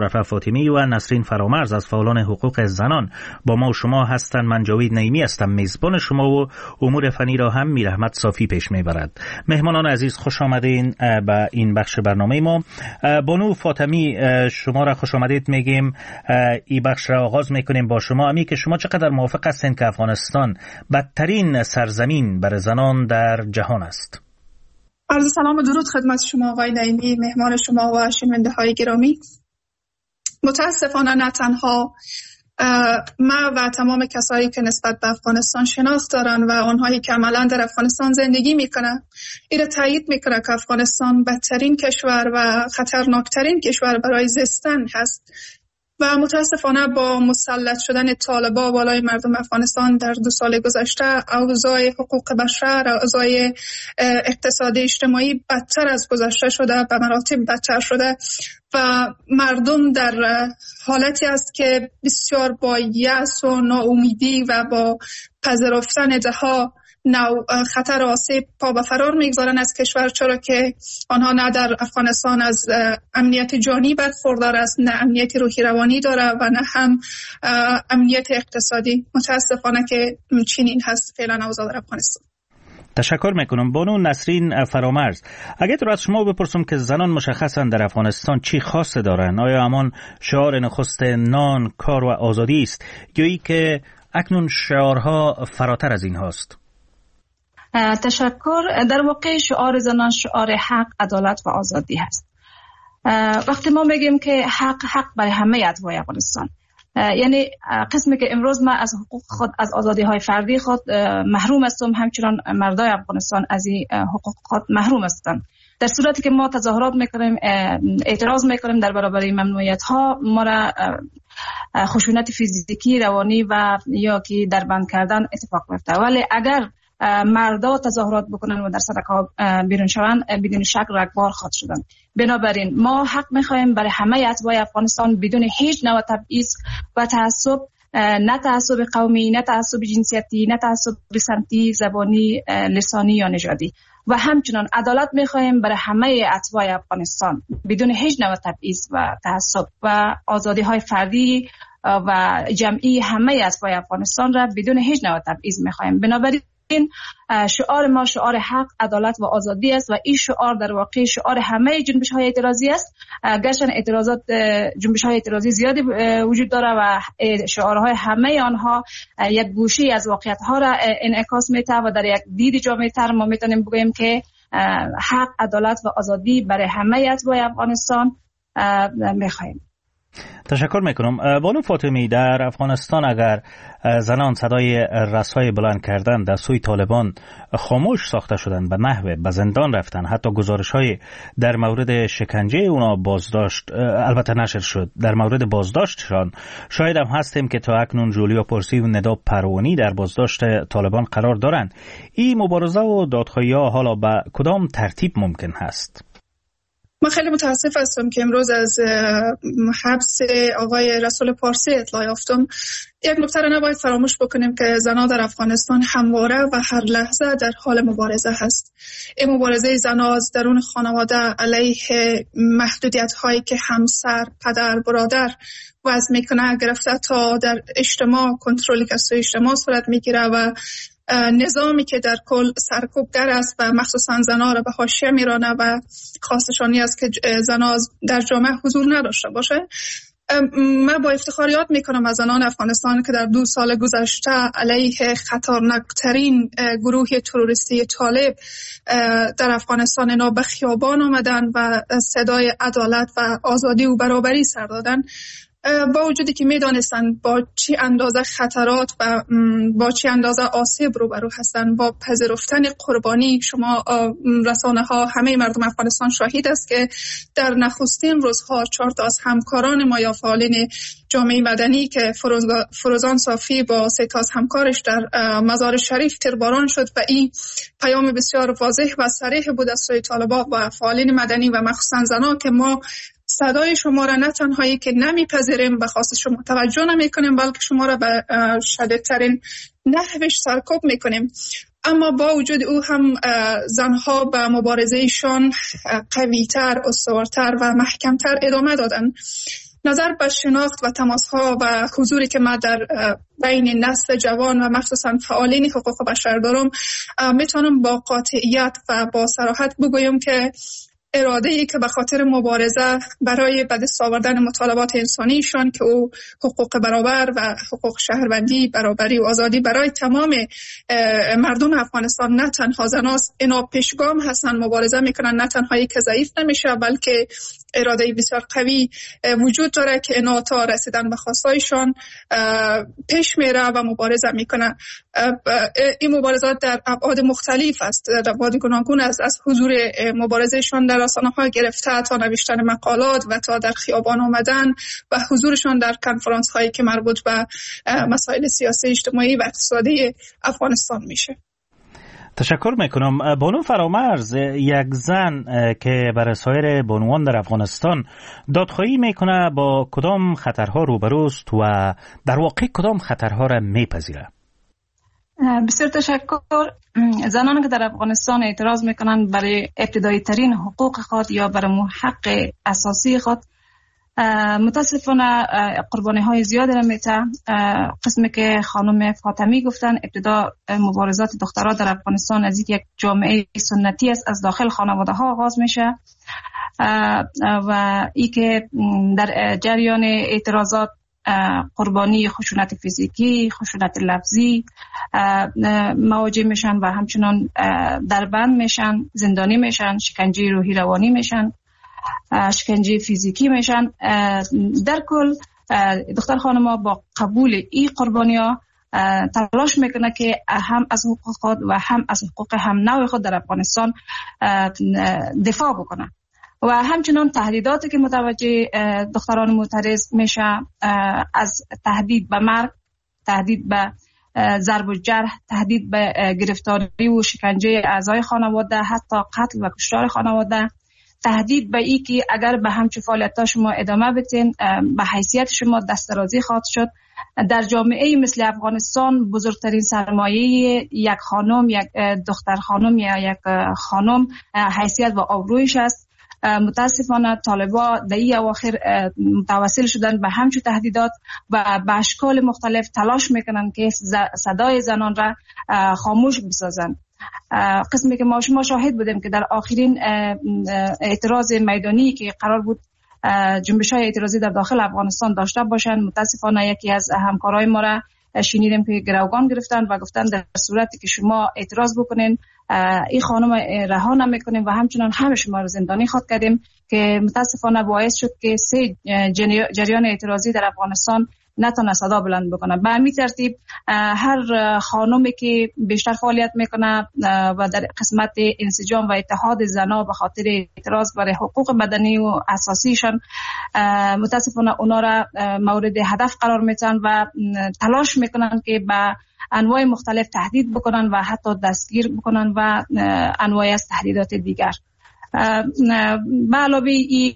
مشرفه فاطمی و نسرین فرامرز از فعالان حقوق زنان با ما و شما هستند. من جاوید نعیمی هستم میزبان شما و امور فنی را هم میر احمد صافی پیش میبرد. مهمانان عزیز خوش آمدین به این بخش برنامه ما. بانو فاطمی شما را خوش آمدید میگیم. این بخش را آغاز میکنیم با شما. امی که شما چقدر موافق هستین که افغانستان بدترین سرزمین برای زنان در جهان است؟ عرض سلام و درود خدمت شما آقای نعیمی، مهمان شما و شنونده های گرامی. متاسفانه نه تنها ما و تمام کسایی که نسبت به افغانستان شناخت دارن و آنهایی که عملا در افغانستان زندگی میکنن این را تایید میکنه که افغانستان بدترین کشور و خطرناکترین کشور برای زیستن هست و متاسفانه با مسلط شدن طالبان بالای مردم افغانستان در دو سال گذشته اوضاع حقوق بشر، اوضاع اقتصادی اجتماعی بدتر از گذشته شده، به مراتب بدتر شده و مردم در حالتی است که بسیار با یأس و ناامیدی و با پذیرفتن دهها نوع خطر آسیب پا به فرار میگذارن از کشور، چرا که آنها نه در افغانستان از امنیت جانی برخوردار است، نه امنیت روحی روانی داره و نه هم امنیت اقتصادی. متاسفانه که چنین هست فعلا اوضاع در افغانستان. تشکر میکنم. بانو نسرین فرامرز، اگر تو از شما بپرسم که زنان مشخصا در افغانستان چی خاصه دارن، آیا همان شعار نخست نان، کار و آزادی است یا ای که اکنون شعارها فراتر از این هاست؟ تشکر. در واقع شعار زنان شعار حق، عدالت و آزادی هست. وقتی ما میگیم که حق حق برای همه اتباع افغانستان، یعنی قسمی که امروز ما از حقوق خود، از آزادی های فردی خود محروم هستیم، همچنان مردای افغانستان از این حقوق خود محروم هستند. در صورتی که ما تظاهرات میکنیم، اعتراض میکنیم در برابر ممنوعیت ها، ما را خشونت فیزیکی، روانی و یا که در بند کردن اتفاق میفته. ولی اگر مردا تظاهرات بکنن و در سرک‌ها بیرون شوند، بدون شک رگبار خواهد شدن. بنابراین ما حق می‌خوایم برای همه اتباع افغانستان بدون هیچ نوع تبعیض و تعصب، نه تعصب قومی، نه تعصب جنسیتی، نه تعصب سمتی، زبانی، لسانی یا نژادی، و همچنان عدالت می‌خوایم برای همه اتباع افغانستان بدون هیچ نوع تبعیض و تعصب و آزادی‌های فردی و جمعی همه اتباع افغانستان را بدون هیچ نوع تبعیض می‌خوایم. بنابراین این شعار ما شعار حق، عدالت و آزادی است و این شعار در واقع شعار همه جنبش های اعتراضی است. گرچه اعتراضات جنبش های اعتراضی زیادی وجود داره و شعارهای همه آنها یک گوشه از واقعیت ها را انعکاس میده و در یک دید جامع تر ما میتونیم بگوییم که حق، عدالت و آزادی برای همه اتباع افغانستان میخواهیم. تشکر میکنم. بانو فاطمی، در افغانستان اگر زنان صدای رسای بلند کردن در سوی طالبان خاموش ساخته شدن، به نحوه به زندان رفتن، حتی گزارش های در مورد شکنجه اونا بازداشت البته نشر شد، در مورد بازداشتشان شاید هم هستیم که تا اکنون جولیا پرسی و ندا پروانی در بازداشت طالبان قرار دارند. این مبارزه و دادخواهی ها حالا به کدام ترتیب ممکن هست؟ من خیلی متاسف هستم که امروز از حبس آقای رسول پارسی اطلاع یافتم. یک نکته را نباید فراموش بکنیم که زنان در افغانستان همواره و هر لحظه در حال مبارزه هست. این مبارزه زنان از درون خانواده علیه محدودیت هایی که همسر، پدر، برادر وضع میکنه گرفته تا در اجتماع، کنترلی که از اجتماع صورت میگیره و نظامی که در کل سرکوبگر است و مخصوصا زنان را به حاشیه میرانه و خواستشانی است که زنان در جامعه حضور نداشته باشه. من با افتخار یاد میکنم از زنان افغانستان که در دو سال گذشته علیه خطرناکترین گروه تروریستی طالب در افغانستان اینا به خیابان آمدن و صدای عدالت و آزادی و برابری سر دادن، با وجودی که میدانستن با چی اندازه خطرات و با چی اندازه آسیب روبرو هستن. با پذیرفتن قربانی، شما رسانه ها، همه مردم افغانستان شاهد است که در نخستین روزها چهار تا از همکاران ما یا فعالین جامعه مدنی که فروز فروزان صافی با سه تا از همکارش در مزار شریف تیرباران شد و این پیام بسیار واضح و صریح بود از سوی طالبان و فعالین مدنی و مخصوصا زنان که ما صدای شما را نه تنهایی که نمیپذیریم به خواست شما توجه نمی کنیم، بلکه شما را به شدیدترین نحوش سرکوب می کنیم. اما با وجود او هم زنها به مبارزهشان قویتر، استوارتر و محکمتر ادامه دادن. نظر به شناخت و تماس‌ها و حضوری که ما در بین نسل جوان و مخصوصا فعالین حقوق بشر دارم، میتونم با قاطعیت و با صراحت بگویم که اراده‌ای که به خاطر مبارزه برای به دست آوردن مطالبات انسانیشان که او حقوق برابر و حقوق شهروندی، برابری و آزادی برای تمام مردم افغانستان، نه تنها زناست، اینا پیشگام هستن، مبارزه میکنن، نه تنهایی که ضعیف نمیشه بلکه اراده بسیار قوی وجود داره که اینا تا رسیدن به خواستایشان پیش میره و مبارزه میکنه. این مبارزات در ابعاد مختلف است، در ابعاد گوناگون است، از حضور مبارزهشان در رسانه‌ها گرفته تا نوشتن مقالات و تا در خیابان آمدن و حضورشان در کنفرانس هایی که مربوط به مسائل سیاسی، اجتماعی و اقتصادی افغانستان میشه. تشکر میکنم. بانو فرامرز، یک زن که برای سایر بانوان در افغانستان دادخواهی میکنه، با کدام خطرها روبروست و در واقع کدام خطرها را میپذیره؟ بسیار تشکر. زنان که در افغانستان اعتراض میکنن برای ابتدایی ترین حقوق خود یا برای حق اساسی خود، متاسفانه قربانی های زیادی را میته. قسمی که خانم فاطمی گفتن، ابتدا مبارزات دخترها در افغانستان از یک جامعه سنتی است، از داخل خانواده ها آغاز میشه و ای که در جریان اعتراضات قربانی خشونت فیزیکی، خشونت لفظی مواجه میشن و همچنان دربند میشن، زندانی میشن، شکنجه روحی روانی میشن، شکنجه فیزیکی میشن. در کل دختر خانم‌ها با قبول این قربانی‌ها تلاش میکنه که هم از حقوق خود و هم از حقوق هم نوع خود در افغانستان دفاع بکنه و همچنان تهدیداتی که متوجه دختران معترض میشه، از تهدید به مرگ، تهدید به ضرب و جرح، تهدید به گرفتاری و شکنجه اعضای خانواده، حتی قتل و کشتار خانواده، تهدید به ای که اگر به همچون فعالیت‌ها شما ادامه بدین به حیثیت شما دسترازی خواهد شد. در جامعه مثل افغانستان بزرگترین سرمایه یک خانم، یک دختر خانم یا یک خانم حیثیت و آبرویش است. متاسفانه طالبا در این اواخر متوسل شدن به همچون تهدیدات و به اشکال مختلف تلاش میکنن که صدای زنان را خاموش بسازن. قسمی که ما شما شاهد بودیم که در آخرین اعتراض میدانی که قرار بود جنبش‌های اعتراضی در داخل افغانستان داشته باشند، متاسفانه یکی از همکارای ما را شنیدیم که گروگان گرفتن و گفتن در صورتی که شما اعتراض بکنین این خانم رها نمیکنیم و همچنان همه شما رو زندانی خواهد کردیم، که متاسفانه باعث شد که سه جریان اعتراضی در افغانستان نتونه صدا بلند بکنه. به همین ترتیب هر خانومی که بیشتر فعالیت میکنه و در قسمت انسجام و اتحاد زنان به خاطر اعتراض برای حقوق مدنی و اساسیشان، متاسفانه اونا را مورد هدف قرار میدن و تلاش میکنن که به انواع مختلف تهدید بکنن و حتی دستگیر بکنن و انواع از تهدیدات دیگر. به علاوه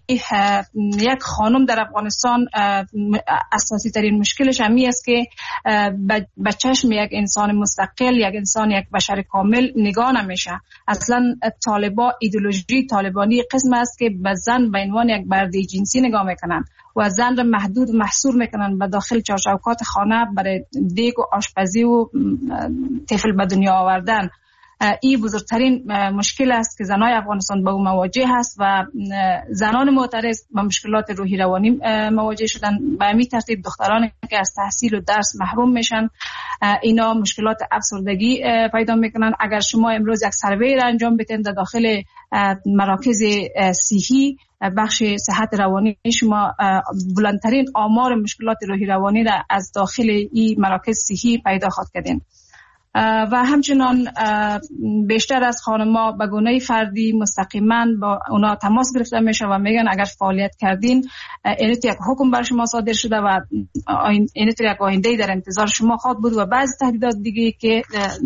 یک خانم در افغانستان اساسی ترین مشکلش همی است که به چشم یک انسان مستقل، یک انسان، یک بشر کامل نگاه نمیشه. اصلا طالبا، ایدئولوژی طالبانی قسم است که به زن به عنوان یک برده جنسی نگاه میکنن و زن را محدود و محصور میکنن به داخل چارچوبات خانه برای دیگ و آشپزی و طفل به دنیا آوردن. این بزرگترین مشکل است که زنای افغانستان با او مواجه هست و زنان معترض با مشکلات روحی روانی مواجه شدن. به همین ترتیب دخترانی که از تحصیل و درس محروم میشن، اینا مشکلات افسردگی پیدا میکنن. اگر شما امروز یک سروی را انجام بدین در داخل مراکز صحی، بخش صحت روانی، شما بلندترین آمار مشکلات روحی روانی را از داخل این مراکز صحی پیدا خواهد کردین. و همچنان بیشتر از خانم‌ها به گونه فردی مستقیما با اونا تماس گرفته میشه و میگن اگر فعالیت کردین اینت یک حکم بر شما صادر شده و اینت یک آینده در انتظار شما خواهد بود و بعضی تهدیدات دیگه که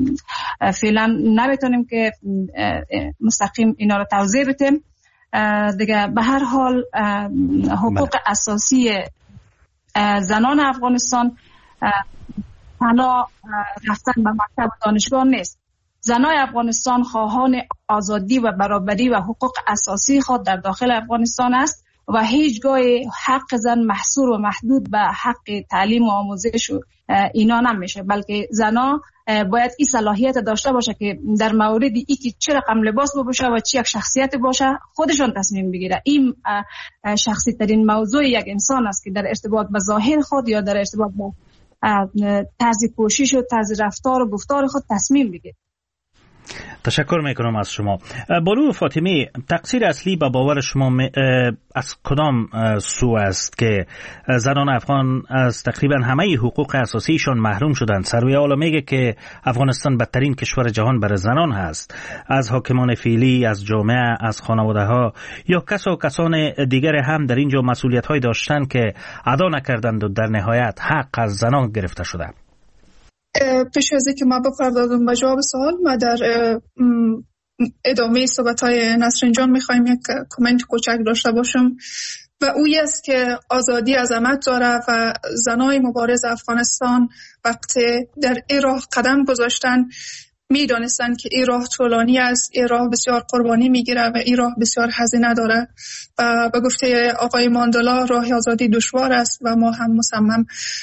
فعلا نمیتونیم که مستقیم اینا رو توضیح بدیم دیگه. به هر حال حقوق اساسی زنان افغانستان تنها رفتن به مکتب دانشگاه نیست. زنای افغانستان خواهان آزادی و برابری و حقوق اساسی خود در داخل افغانستان است و هیچگاه حق زن محصور و محدود به حق تعلیم و آموزش و اینا نمیشه، بلکه زنا باید این صلاحیت داشته باشه که در مورد ای که چه رقم لباس بپوشه و چه یک شخصیت باشه خودشون تصمیم بگیره. این شخصی ترین موضوع یک انسان است که در ارتباط با ظاهر خود یا در ارتباط با طرز پوشش و طرز رفتار و گفتار خود تصمیم بگیره. تشکر میکنم از شما. بانو فاطمی، تقصیر اصلی به باور شما از کدام سو است که زنان افغان از تقریبا همه حقوق اساسیشان محروم شدند؟ سروی اعلی میگه که افغانستان بدترین کشور جهان برای زنان هست. از حاکمان فعلی، از جامعه، از خانواده ها یا کس و کسان دیگر هم در اینجا مسئولیت های داشتند که ادا نکردند و در نهایت حق از زنان گرفته شده. پیش از اینکه ما بپردازم به جواب سوال، ما در ادامه صحبت‌های نسرین جان می‌خوایم یک کامنت کوچک داشته باشم و اوی است که آزادی عظمت داره و زنای مبارز افغانستان وقتی در این راه قدم گذاشتن میدانستن که این راه طولانی است، این راه بسیار قربانی میگیره و این راه بسیار هزینه داره و به گفته آقای ماندلا راه آزادی دشوار است و ما هم مصمم.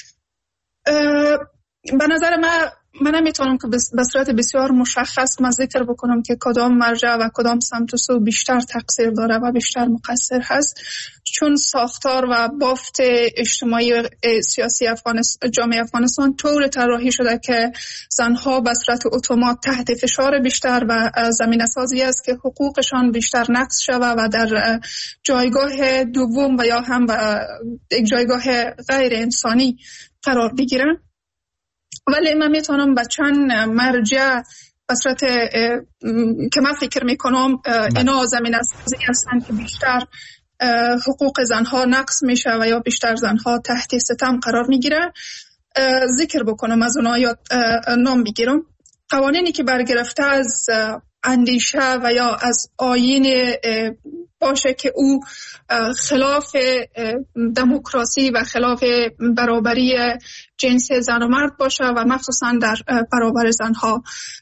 به نظر من من نمیتونم که به صورت بسیار مشخص من ذکر بکنم که کدام مرجع و کدام سمت و سو بیشتر تقصیر داره و بیشتر مقصر هست، چون ساختار و بافت اجتماعی و سیاسی افغانستان، جامعه افغانستان طور طراحی شده که زنها به صورت اتومات تحت فشار بیشتر و زمینه سازی است که حقوقشان بیشتر نقض شود و در جایگاه دوم و یا هم یک جایگاه غیر انسانی قرار بگیرن. ولی من میتونم به چند مرجع به صورت که من فکر میکنم اینا زمینه سازی هستن که بیشتر حقوق زنها نقض میشه و یا بیشتر زنها تحت ستم قرار میگیره ذکر بکنم، از اونها یا نام بگیرم. قوانینی که برگرفته از اندیشه و یا از آیین باشه که او خلاف دموکراسی و خلاف برابری جنس زن و مرد باشه و مخصوصا در برابر زنها،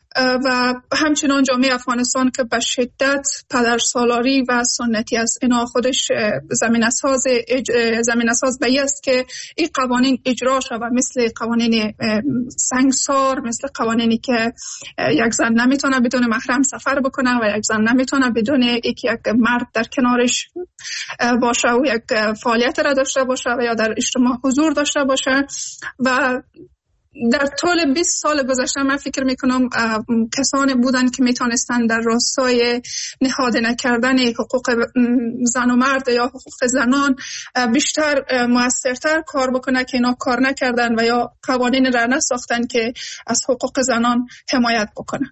و همچنان جامعه افغانستان که به شدت پدرسالاری و سنتی است، اینا خودش زمینه ساز زمینه ساز به است که این قوانین اجرا شود، مثل قوانین سنگسار، مثل قوانینی که یک زن نمیتونه بدون محرم سفر بکنه و یک زن نمیتونه بدون یک یک مرد در کنارش باشه و یک فعالیت را داشته باشه و یا در اجتماع حضور داشته باشه. و در طول بیست سال گذشته من فکر میکنم کسانی بودن که میتونستن در راستای نهاده نکردن حقوق زن و مرد یا حقوق زنان بیشتر موثرتر کار بکنه که اینا کار نکردن و یا قوانین را نساختن که از حقوق زنان حمایت بکنه.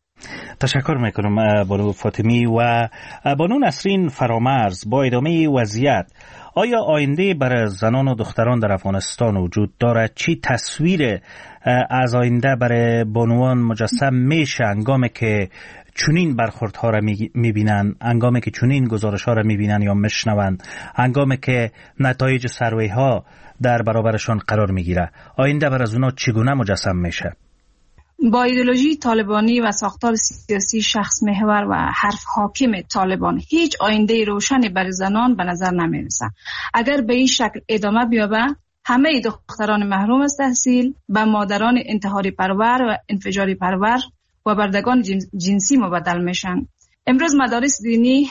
تشکر میکنم بانو فاطمی. و بانو نسرین فرامرز، با ادامه وضعیت آیا آینده برای زنان و دختران در افغانستان وجود دارد؟ چی تصویر از آینده برای بانوان مجسم میشه انگامی که چنین برخوردها را میبینن، انگامی که چنین گزارشها را میبینن یا میشنوند، انگامی که نتایج سروی ها در برابرشان قرار میگیره؟ آینده برای از اونا چگونه مجسم میشه؟ با ایدئولوژی طالبانی و ساختار سیاسی شخص محور و حرف حاکم طالبان هیچ آینده روشنی برای زنان به نظر نمیرسه. اگر به این شکل ادامه بیابه، همه دختران محروم از تحصیل به مادران انتحاری پرور و انفجاری پرور و بردگان جنسی مبدل میشن. امروز مدارس دینی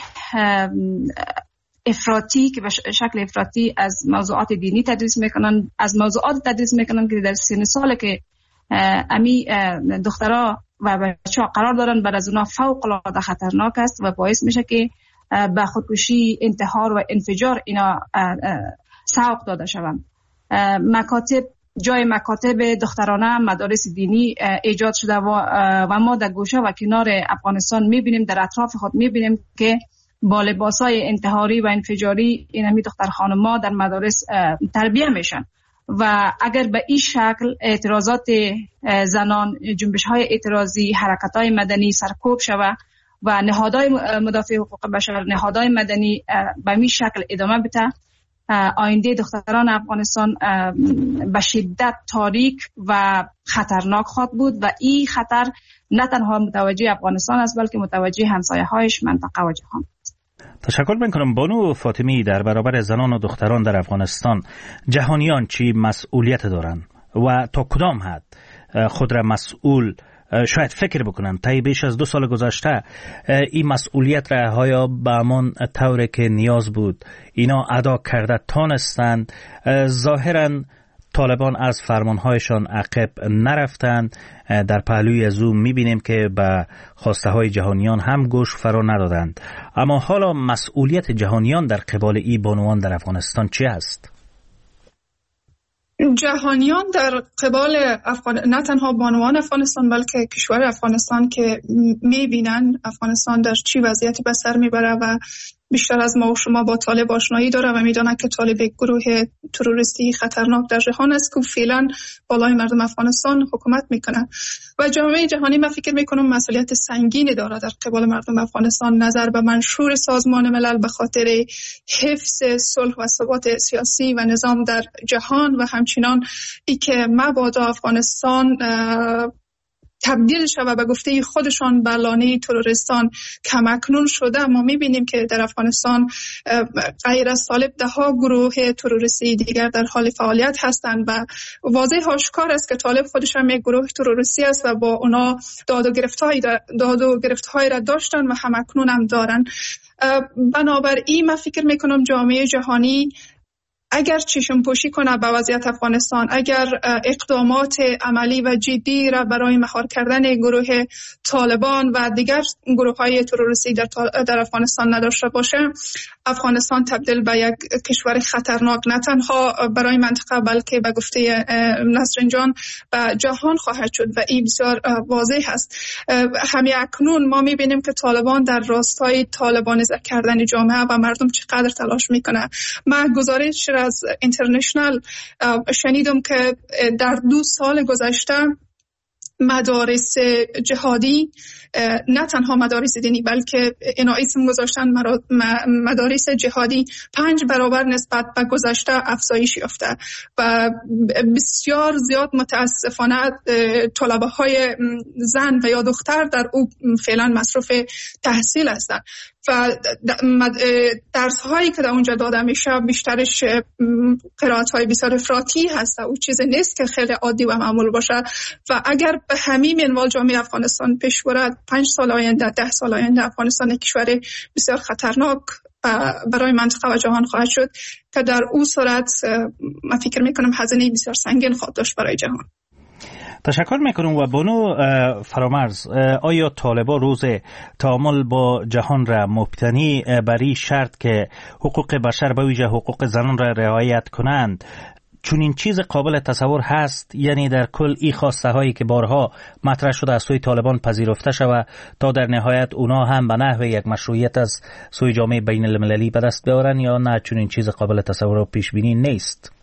افراطی که به شکل افراطی از موضوعات دینی تدریس میکنن، از موضوعات تدریس میکنن که در سن سال که امی دخترها و بچه‌ها قرار دارن، بر از اونا فوق العاده خطرناک است و باعث میشه که به خودکشی، انتحار و انفجار اینا سوق داده شوند. مکاتب، جای مکاتب دخترانه، مدارس دینی ایجاد شده و, و ما در گوشه و کنار افغانستان میبینیم، در اطراف خود میبینیم که با لباسای انتحاری و انفجاری این همی دختر خانم‌ها در مدارس تربیه میشن. و اگر به این شکل اعتراضات زنان، جنبش‌های اعتراضی، حرکت‌های مدنی سرکوب شود و نهادهای مدافع حقوق بشر، نهادهای مدنی به این شکل ادامه بده، آینده دختران افغانستان به شدت تاریک و خطرناک خواهد بود و این خطر نه تنها متوجه افغانستان است بلکه متوجه همسایه‌هایش، منطقه و جهان. تشکر میکنم. بانو فاطمی، در برابر زنان و دختران در افغانستان جهانیان چی مسئولیت دارن و تا کدام حد خود را مسئول شاید فکر بکنن؟ طی بیش از دو سال گذشته این مسئولیت را های به همان طوری که نیاز بود اینا ادا کرده تانستند. ظاهرا طالبان از فرمانهایشان عقب نرفتند. در پهلوی از او میبینیم که به خواسته های جهانیان هم گوش فرا ندادند. اما حالا مسئولیت جهانیان در قبال این بانوان در افغانستان چی است؟ جهانیان در قبال افغان... نه تنها بانوان افغانستان بلکه کشور افغانستان که میبینن افغانستان در چی وضعیتی به سر میبره و بیشتر از ما و شما با طالب آشنایی داره و میدونه که طالب یک گروه تروریستی خطرناک در جهان است که فعلا بالای مردم افغانستان حکومت میکنه و جامعه جهانی من فکر میکنم مسئولیت سنگینی داره در قبال مردم افغانستان نظر به منشور سازمان ملل به خاطر حفظ صلح و ثبات سیاسی و نظام در جهان و همچنان ای که مبادا افغانستان تبدیل شده به گفته خودشان بر لانه تروریستان کماکنون شده. ما میبینیم که در افغانستان غیر از طالب ده ها گروه تروریستی دیگر در حال فعالیت هستند و واضح آشکار است که طالب خودش هم یک گروه تروریستی است و با اونا داد و گرفت‌های داد و گرفت‌های را داشتن و همکنون هم دارن. بنابراین من فکر میکنم جامعه جهانی اگر چشم پوشی کنه به وضعیت افغانستان، اگر اقدامات عملی و جدی را برای مهار کردن گروه طالبان و دیگر گروه‌های تروریستی در, در افغانستان نداشته باشه، افغانستان تبدیل به یک کشور خطرناک نه تنها برای منطقه بلکه به گفته نسرین جان به جهان خواهد شد و این بسیار واضح است. همین اکنون ما می‌بینیم که طالبان در راستای طالبانیزه کردن جامعه و مردم چقدر تلاش میکنه. من گزارش از اینترنشنال شنیدم که در دو سال گذشته مدارس جهادی، نه تنها مدارس دینی بلکه اینا اسم گذاشتن مدارس جهادی، پنج برابر نسبت به گذشته افزایش یافته و بسیار زیاد متاسفانه طلبه های زن و یا دختر در او فعلا مصروف تحصیل هستند و درس هایی که در اونجا داده میشه بیشترش قرائت های بسیار افراطی هست. او چیز نیست که خیلی عادی و معمول باشه و اگر به همین منوال جامعه افغانستان پیش برد، پنج سال آینده، ده سال آینده افغانستان کشور بسیار خطرناک برای منطقه و جهان خواهد شد که در او صورت من فکر میکنم هزینه بسیار سنگین خواهد داشت برای جهان. تشکر میکنم. و بانو فرامرز، آیا طالبا روز تعامل با جهان را مبتنی بر این شرط که حقوق بشر به ویژه حقوق زنان را رعایت کنند چون این چیز قابل تصور هست؟ یعنی در کل این خواسته هایی که بارها مطرح شده از سوی طالبان پذیرفته شود تا در نهایت اونا هم به نحو یک مشروعیت از سوی جامعه بین المللی به دست بیارن، یا نه چون این چیز قابل تصور و پیش بینی نیست؟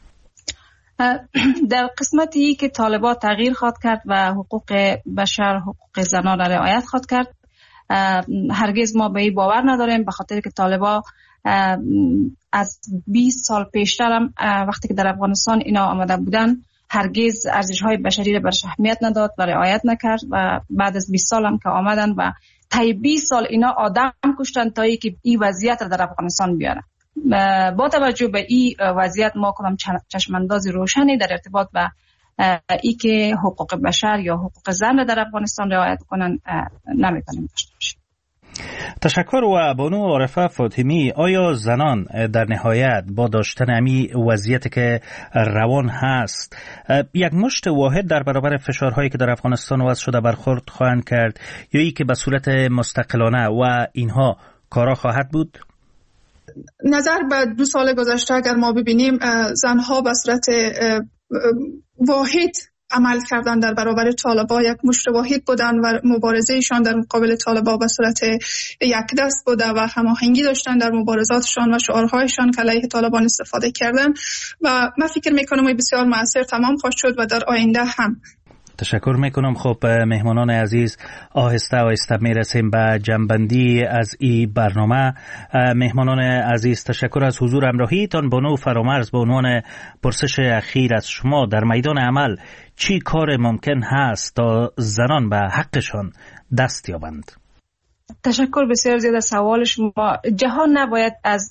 در قسمتی که طالبان تغییر خواهد کرد و حقوق بشر، حقوق زنان را رعایت خواهد کرد، هرگز ما به این باور نداریم، به خاطر که طالبان از بیست سال پیشتر هم وقتی که در افغانستان اینا آمده بودن هرگز ارزش‌های بشری را برش اهمیت نداد و رعایت نکرد و بعد از بیست سال هم که آمدن و طی بیست سال اینا آدم کشتن تا اینکه این وضعیت را در افغانستان بیارن. با توجه به این وضعیت ما کنم چشمانداز روشنی در ارتباط با ای که حقوق بشر یا حقوق زن را در افغانستان رعایت کنن نمیتونیم داشته باشیم. تشکر. و بانو عارفه فاطمی، آیا زنان در نهایت با داشتن امی وضعیت که روان هست یک مشت واحد در برابر فشارهایی که در افغانستان وضع شده برخورد خواهند کرد یا ای که به صورت مستقلانه و اینها کارا خواهد بود؟ نظر به دو سال گذشته اگر ما ببینیم زنها به صورت واحد عمل کردن در برابر طالبان، یک مشت واحد بودن و مبارزهشان در مقابل طالبان به صورت یک دست بوده و هماهنگی داشتن در مبارزاتشان و شعارهایشان که علیه طالبان استفاده کردن و من فکر میکنم این بسیار مؤثر تمام خواهد شد و در آینده هم. تشکر میکنم. خب مهمانان عزیز، آهسته آهسته میرسیم به جنبندی از این برنامه. مهمانان عزیز، تشکر از حضور همراهیتان. بانو فرامرز، به عنوان پرسش اخیر از شما، در میدان عمل چی کار ممکن هست تا زنان به حقشان دست یابند؟ تشکر بسیار زیاد از سوال شما. جهان نباید از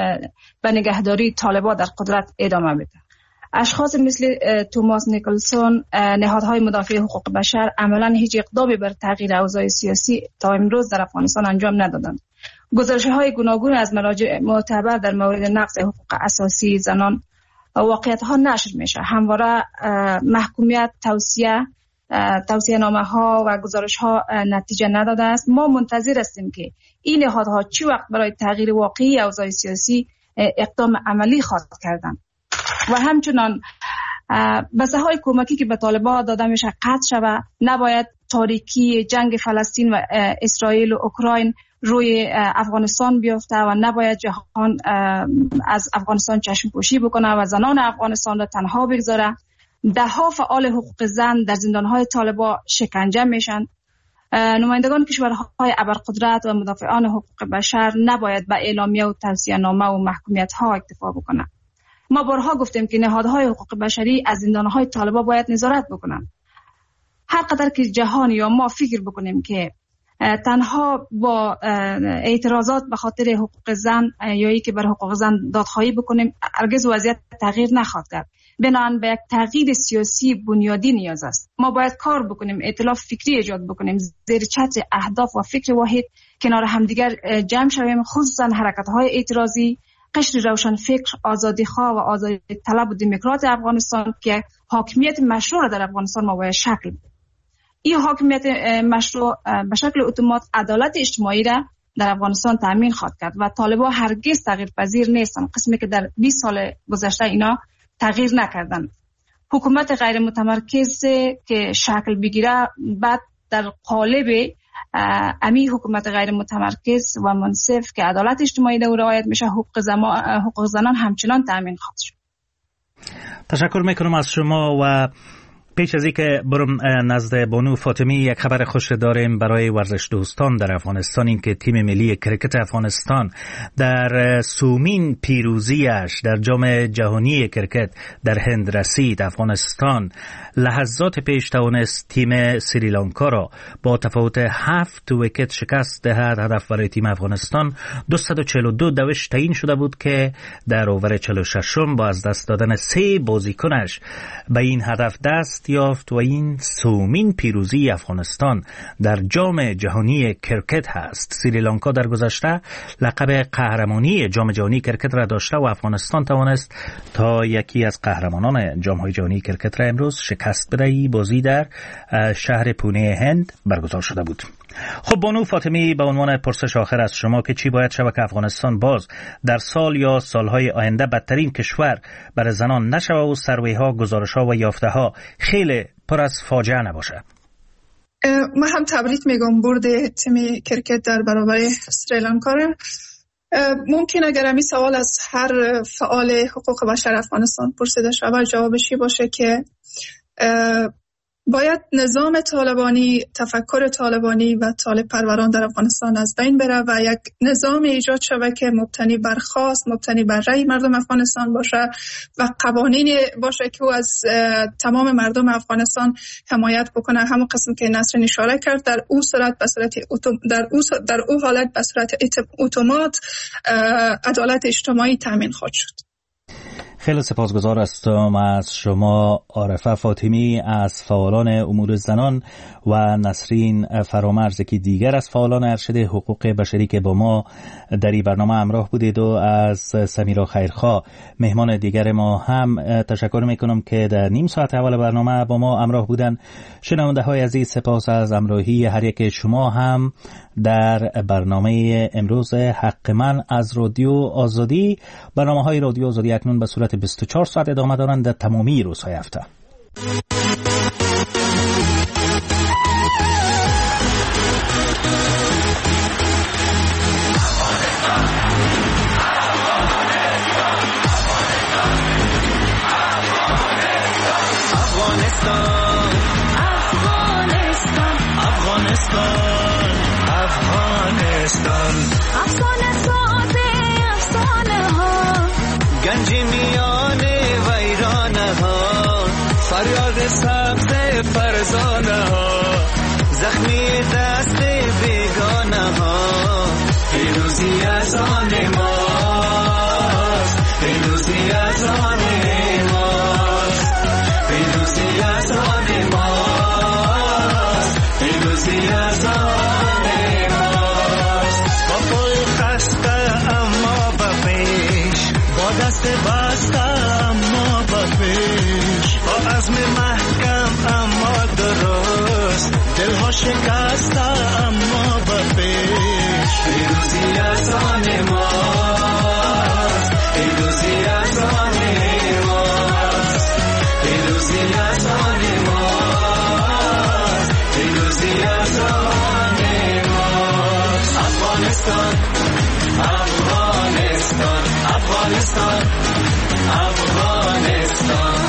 به نگهداری طالبان در قدرت ادامه بده. اشخاص مثل توماس نیکلسون، نهادهای مدافع حقوق بشر عملا هیچ اقدامی بر تغییر اوضاع سیاسی تا امروز در افغانستان انجام ندادند. گزارش‌های گوناگون از مراجع معتبر در مورد نقض حقوق اساسی زنان واقعیت‌ها نشر میشه. همواره محکومیت، توصیه توصیه نامه ها و گزارش ها نتیجه نداده است. ما منتظر هستیم که این نهادها چی وقت برای تغییر واقعی اوضاع سیاسی اقدام عملی خواهد کردن و همچنان بسته های کمکی که به طالبان داده میشه قطع شود. نباید تاریکی جنگ فلسطین و اسرائیل و اوکراین روی افغانستان بیفته و نباید جهان از افغانستان چشم پوشی بکنه و زنان افغانستان را تنها بگذاره. ده ها فعال حقوق زن در زندانهای طالبان شکنجه میشن. نمایندگان کشورهای ابرقدرت و مدافعان حقوق بشر نباید به اعلامیه و توصیه نامه و محکومیت ها اکتفا بکنن. ما بارها گفتیم که نهادهای حقوق بشری از زندانهای طالبان باید نظارت بکنن. هر قدر که جهان یا ما فکر بکنیم که تنها با اعتراضات به خاطر حقوق زن یا ای که بر حقوق زن دادخواهی بکنیم هرگز وضعیت تغییر نخواهد کرد. بنابراین به یک تغییر سیاسی بنیادی نیاز است. ما باید کار بکنیم، ائتلاف فکری ایجاد بکنیم، زیر چتر اهداف و فکر واحد کنار همدیگر جمع شویم، خصوصا حرکت‌های اعتراضی، قشر روشن فکر، آزادیخواه و آزادی طلب و دموکرات افغانستان که حاکمیت مشروع را در افغانستان ما باید شکل بدیم. این حاکمیت مشروع به شکل اتومات عدالت اجتماعی را در افغانستان تامین خواهد کرد و طالبان هرگز تغییر پذیر نیستن، قسمی که در بیست سال گذشته اینا تغییر نکردن. حکومت غیر متمرکز که شکل بگیره بعد در قالب امی حکومت غیر متمرکز و منصف که عدالت اجتماعی در رعایت میشه، حقوق زمان حقوق زنان همچنان تامین خواهد شد. تشکر میکنم از شما و پیش از اینکه برم نزد بانو فاطمی یک خبر خوش داریم برای ورزش دوستان در افغانستان، این که تیم ملی کرکت افغانستان در سومین پیروزیش در جام جهانی کرکت در هند رسید. افغانستان لحظات پیش توانست تیم سریلانکا را با تفاوت هفت ویکت شکست دهد. هدف برای تیم افغانستان دویست و چهل و دو دوش تعیین شده بود که در اوور چهل و شش با از دست دادن سه بازیکنش به این هدف دست یافت و این سومین پیروزی افغانستان در جام جهانی کرکت هست. سریلانکا در گذشته لقب قهرمانی جام جهانی کرکت را داشته و افغانستان توانست تا یکی از قهرمانان جام جهانی کرکت را امروز شکست بدهی. بازی در شهر پونه هند برگزار شده بود. خب بانو فاطمی، به عنوان پرسش آخر از شما که چی باید شود که افغانستان باز در سال یا سالهای آینده بدترین کشور برای زنان نشود و سروی‌ها، گزارش‌ها و یافته‌ها خیلی پر از فاجعه نباشه؟ من هم تبریک میگم برد تیم کرکت در برابر سریلانکا. ممکن اگر این سوال از هر فعال حقوق بشر افغانستان پرسیده شود جوابشی باشه که باید نظام طالبانی، تفکر طالبانی و طالب پروران در افغانستان از بین بره و یک نظام ایجاد شود که مبتنی بر خواست، مبتنی بر رأی مردم افغانستان باشه و قوانین باشه که از تمام مردم افغانستان حمایت بکنه. همون قسم که نصر اشاره کرد، در او صورت به صورت در او در او حالت به صورت اتومات عدالت اجتماعی تامین خواهد شد. خیلی سپاسگزار هستم از شما عارفه فاطمی از فعالان امور زنان و نسرین فرامرز که دیگر از فعالان ارشد حقوق بشری که با ما در این برنامه همراه بودید و از سمیرا خیرخواه مهمان دیگر ما هم تشکر میکنم که در نیم ساعت اول برنامه با ما همراه بودن. شنونده های عزیز، سپاس از همراهی هر یک شما هم در برنامه امروز حق من از رادیو آزادی. برنامه های رادیو آزادی اکنون به صورت بیست و چهار ساعت ادامه دارند در تمامی روزهای هفته. گنجی میان ویرانه ها، فریاد سبز فرزانه ها، زخمی دست بیگانه ها. پیروزی از آن ماست. با پای خسته اما به پیش، با دست بسته اما به پیش، با عزم محکم اما درست، دلها شکسته اما به پیش. پیروزی از آن ماست، پیروزی از آن ماست، پیروزی از آن ماست، پیروزی از آن ماست. افغانستان افغانستان افغانستان افغانستان.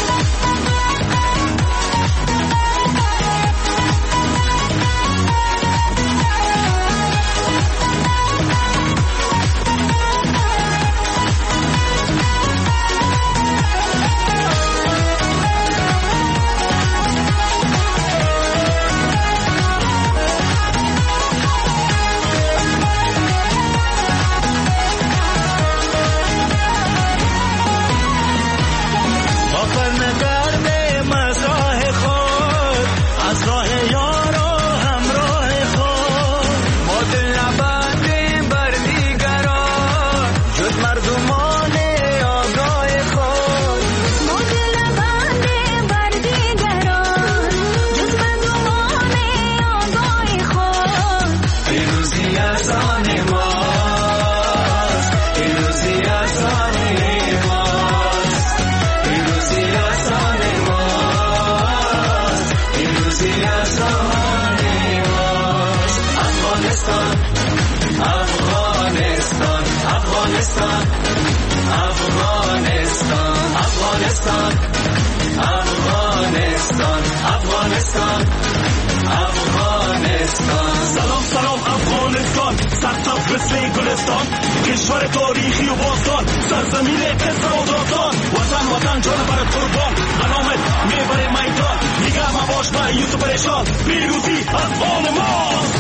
کشور تاریخی و باستان، سرزمین اصالتان، وطن وطن جان برات قربان، علامت میبره میدان، میگم باش با یوسف پریشان، پیروزی از آن ماست.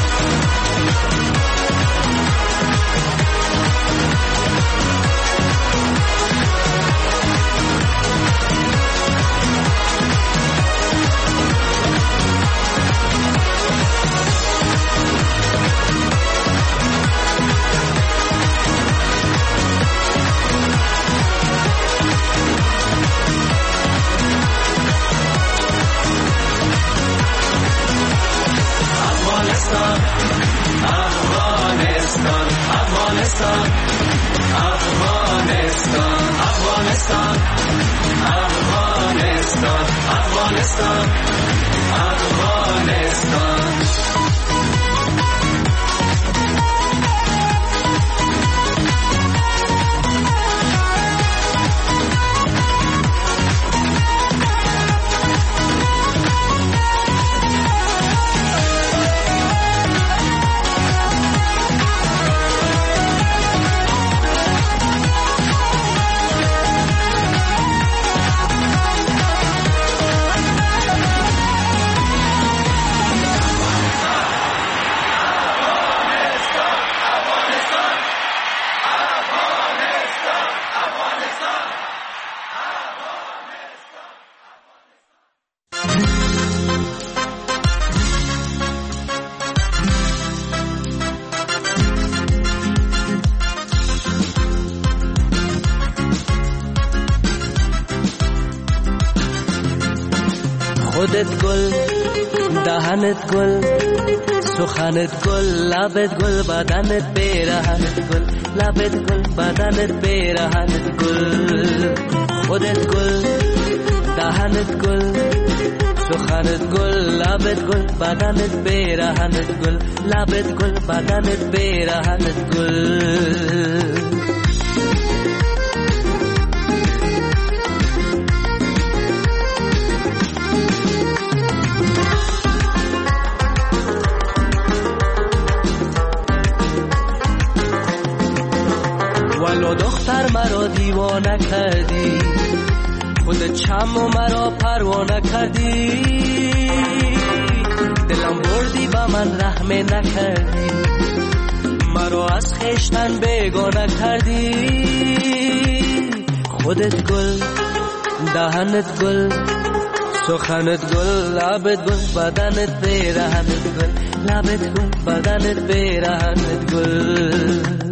خودت گل، دهنت گل، سخنت گل، لبت گل، بدنت پیرهنت گل، لبت گل، بدنت پیرهنت گل. خودت گل، دهنت گل، سخنت گل، لبت گل، بدنت پیرهنت گل، لبت گل، بدنت پیرهنت گل. ولو دختر مرا دیوانه کردی، خودت چم و مرا پروانه کردی، دلم بردی با من رحم نکردی، مرا از خشتن بیگانه کردی. خودت گل، دهنت گل، سخنت گل لبت گل بدنت پیرهنت گل لبت گل بدنت پیرهنت گل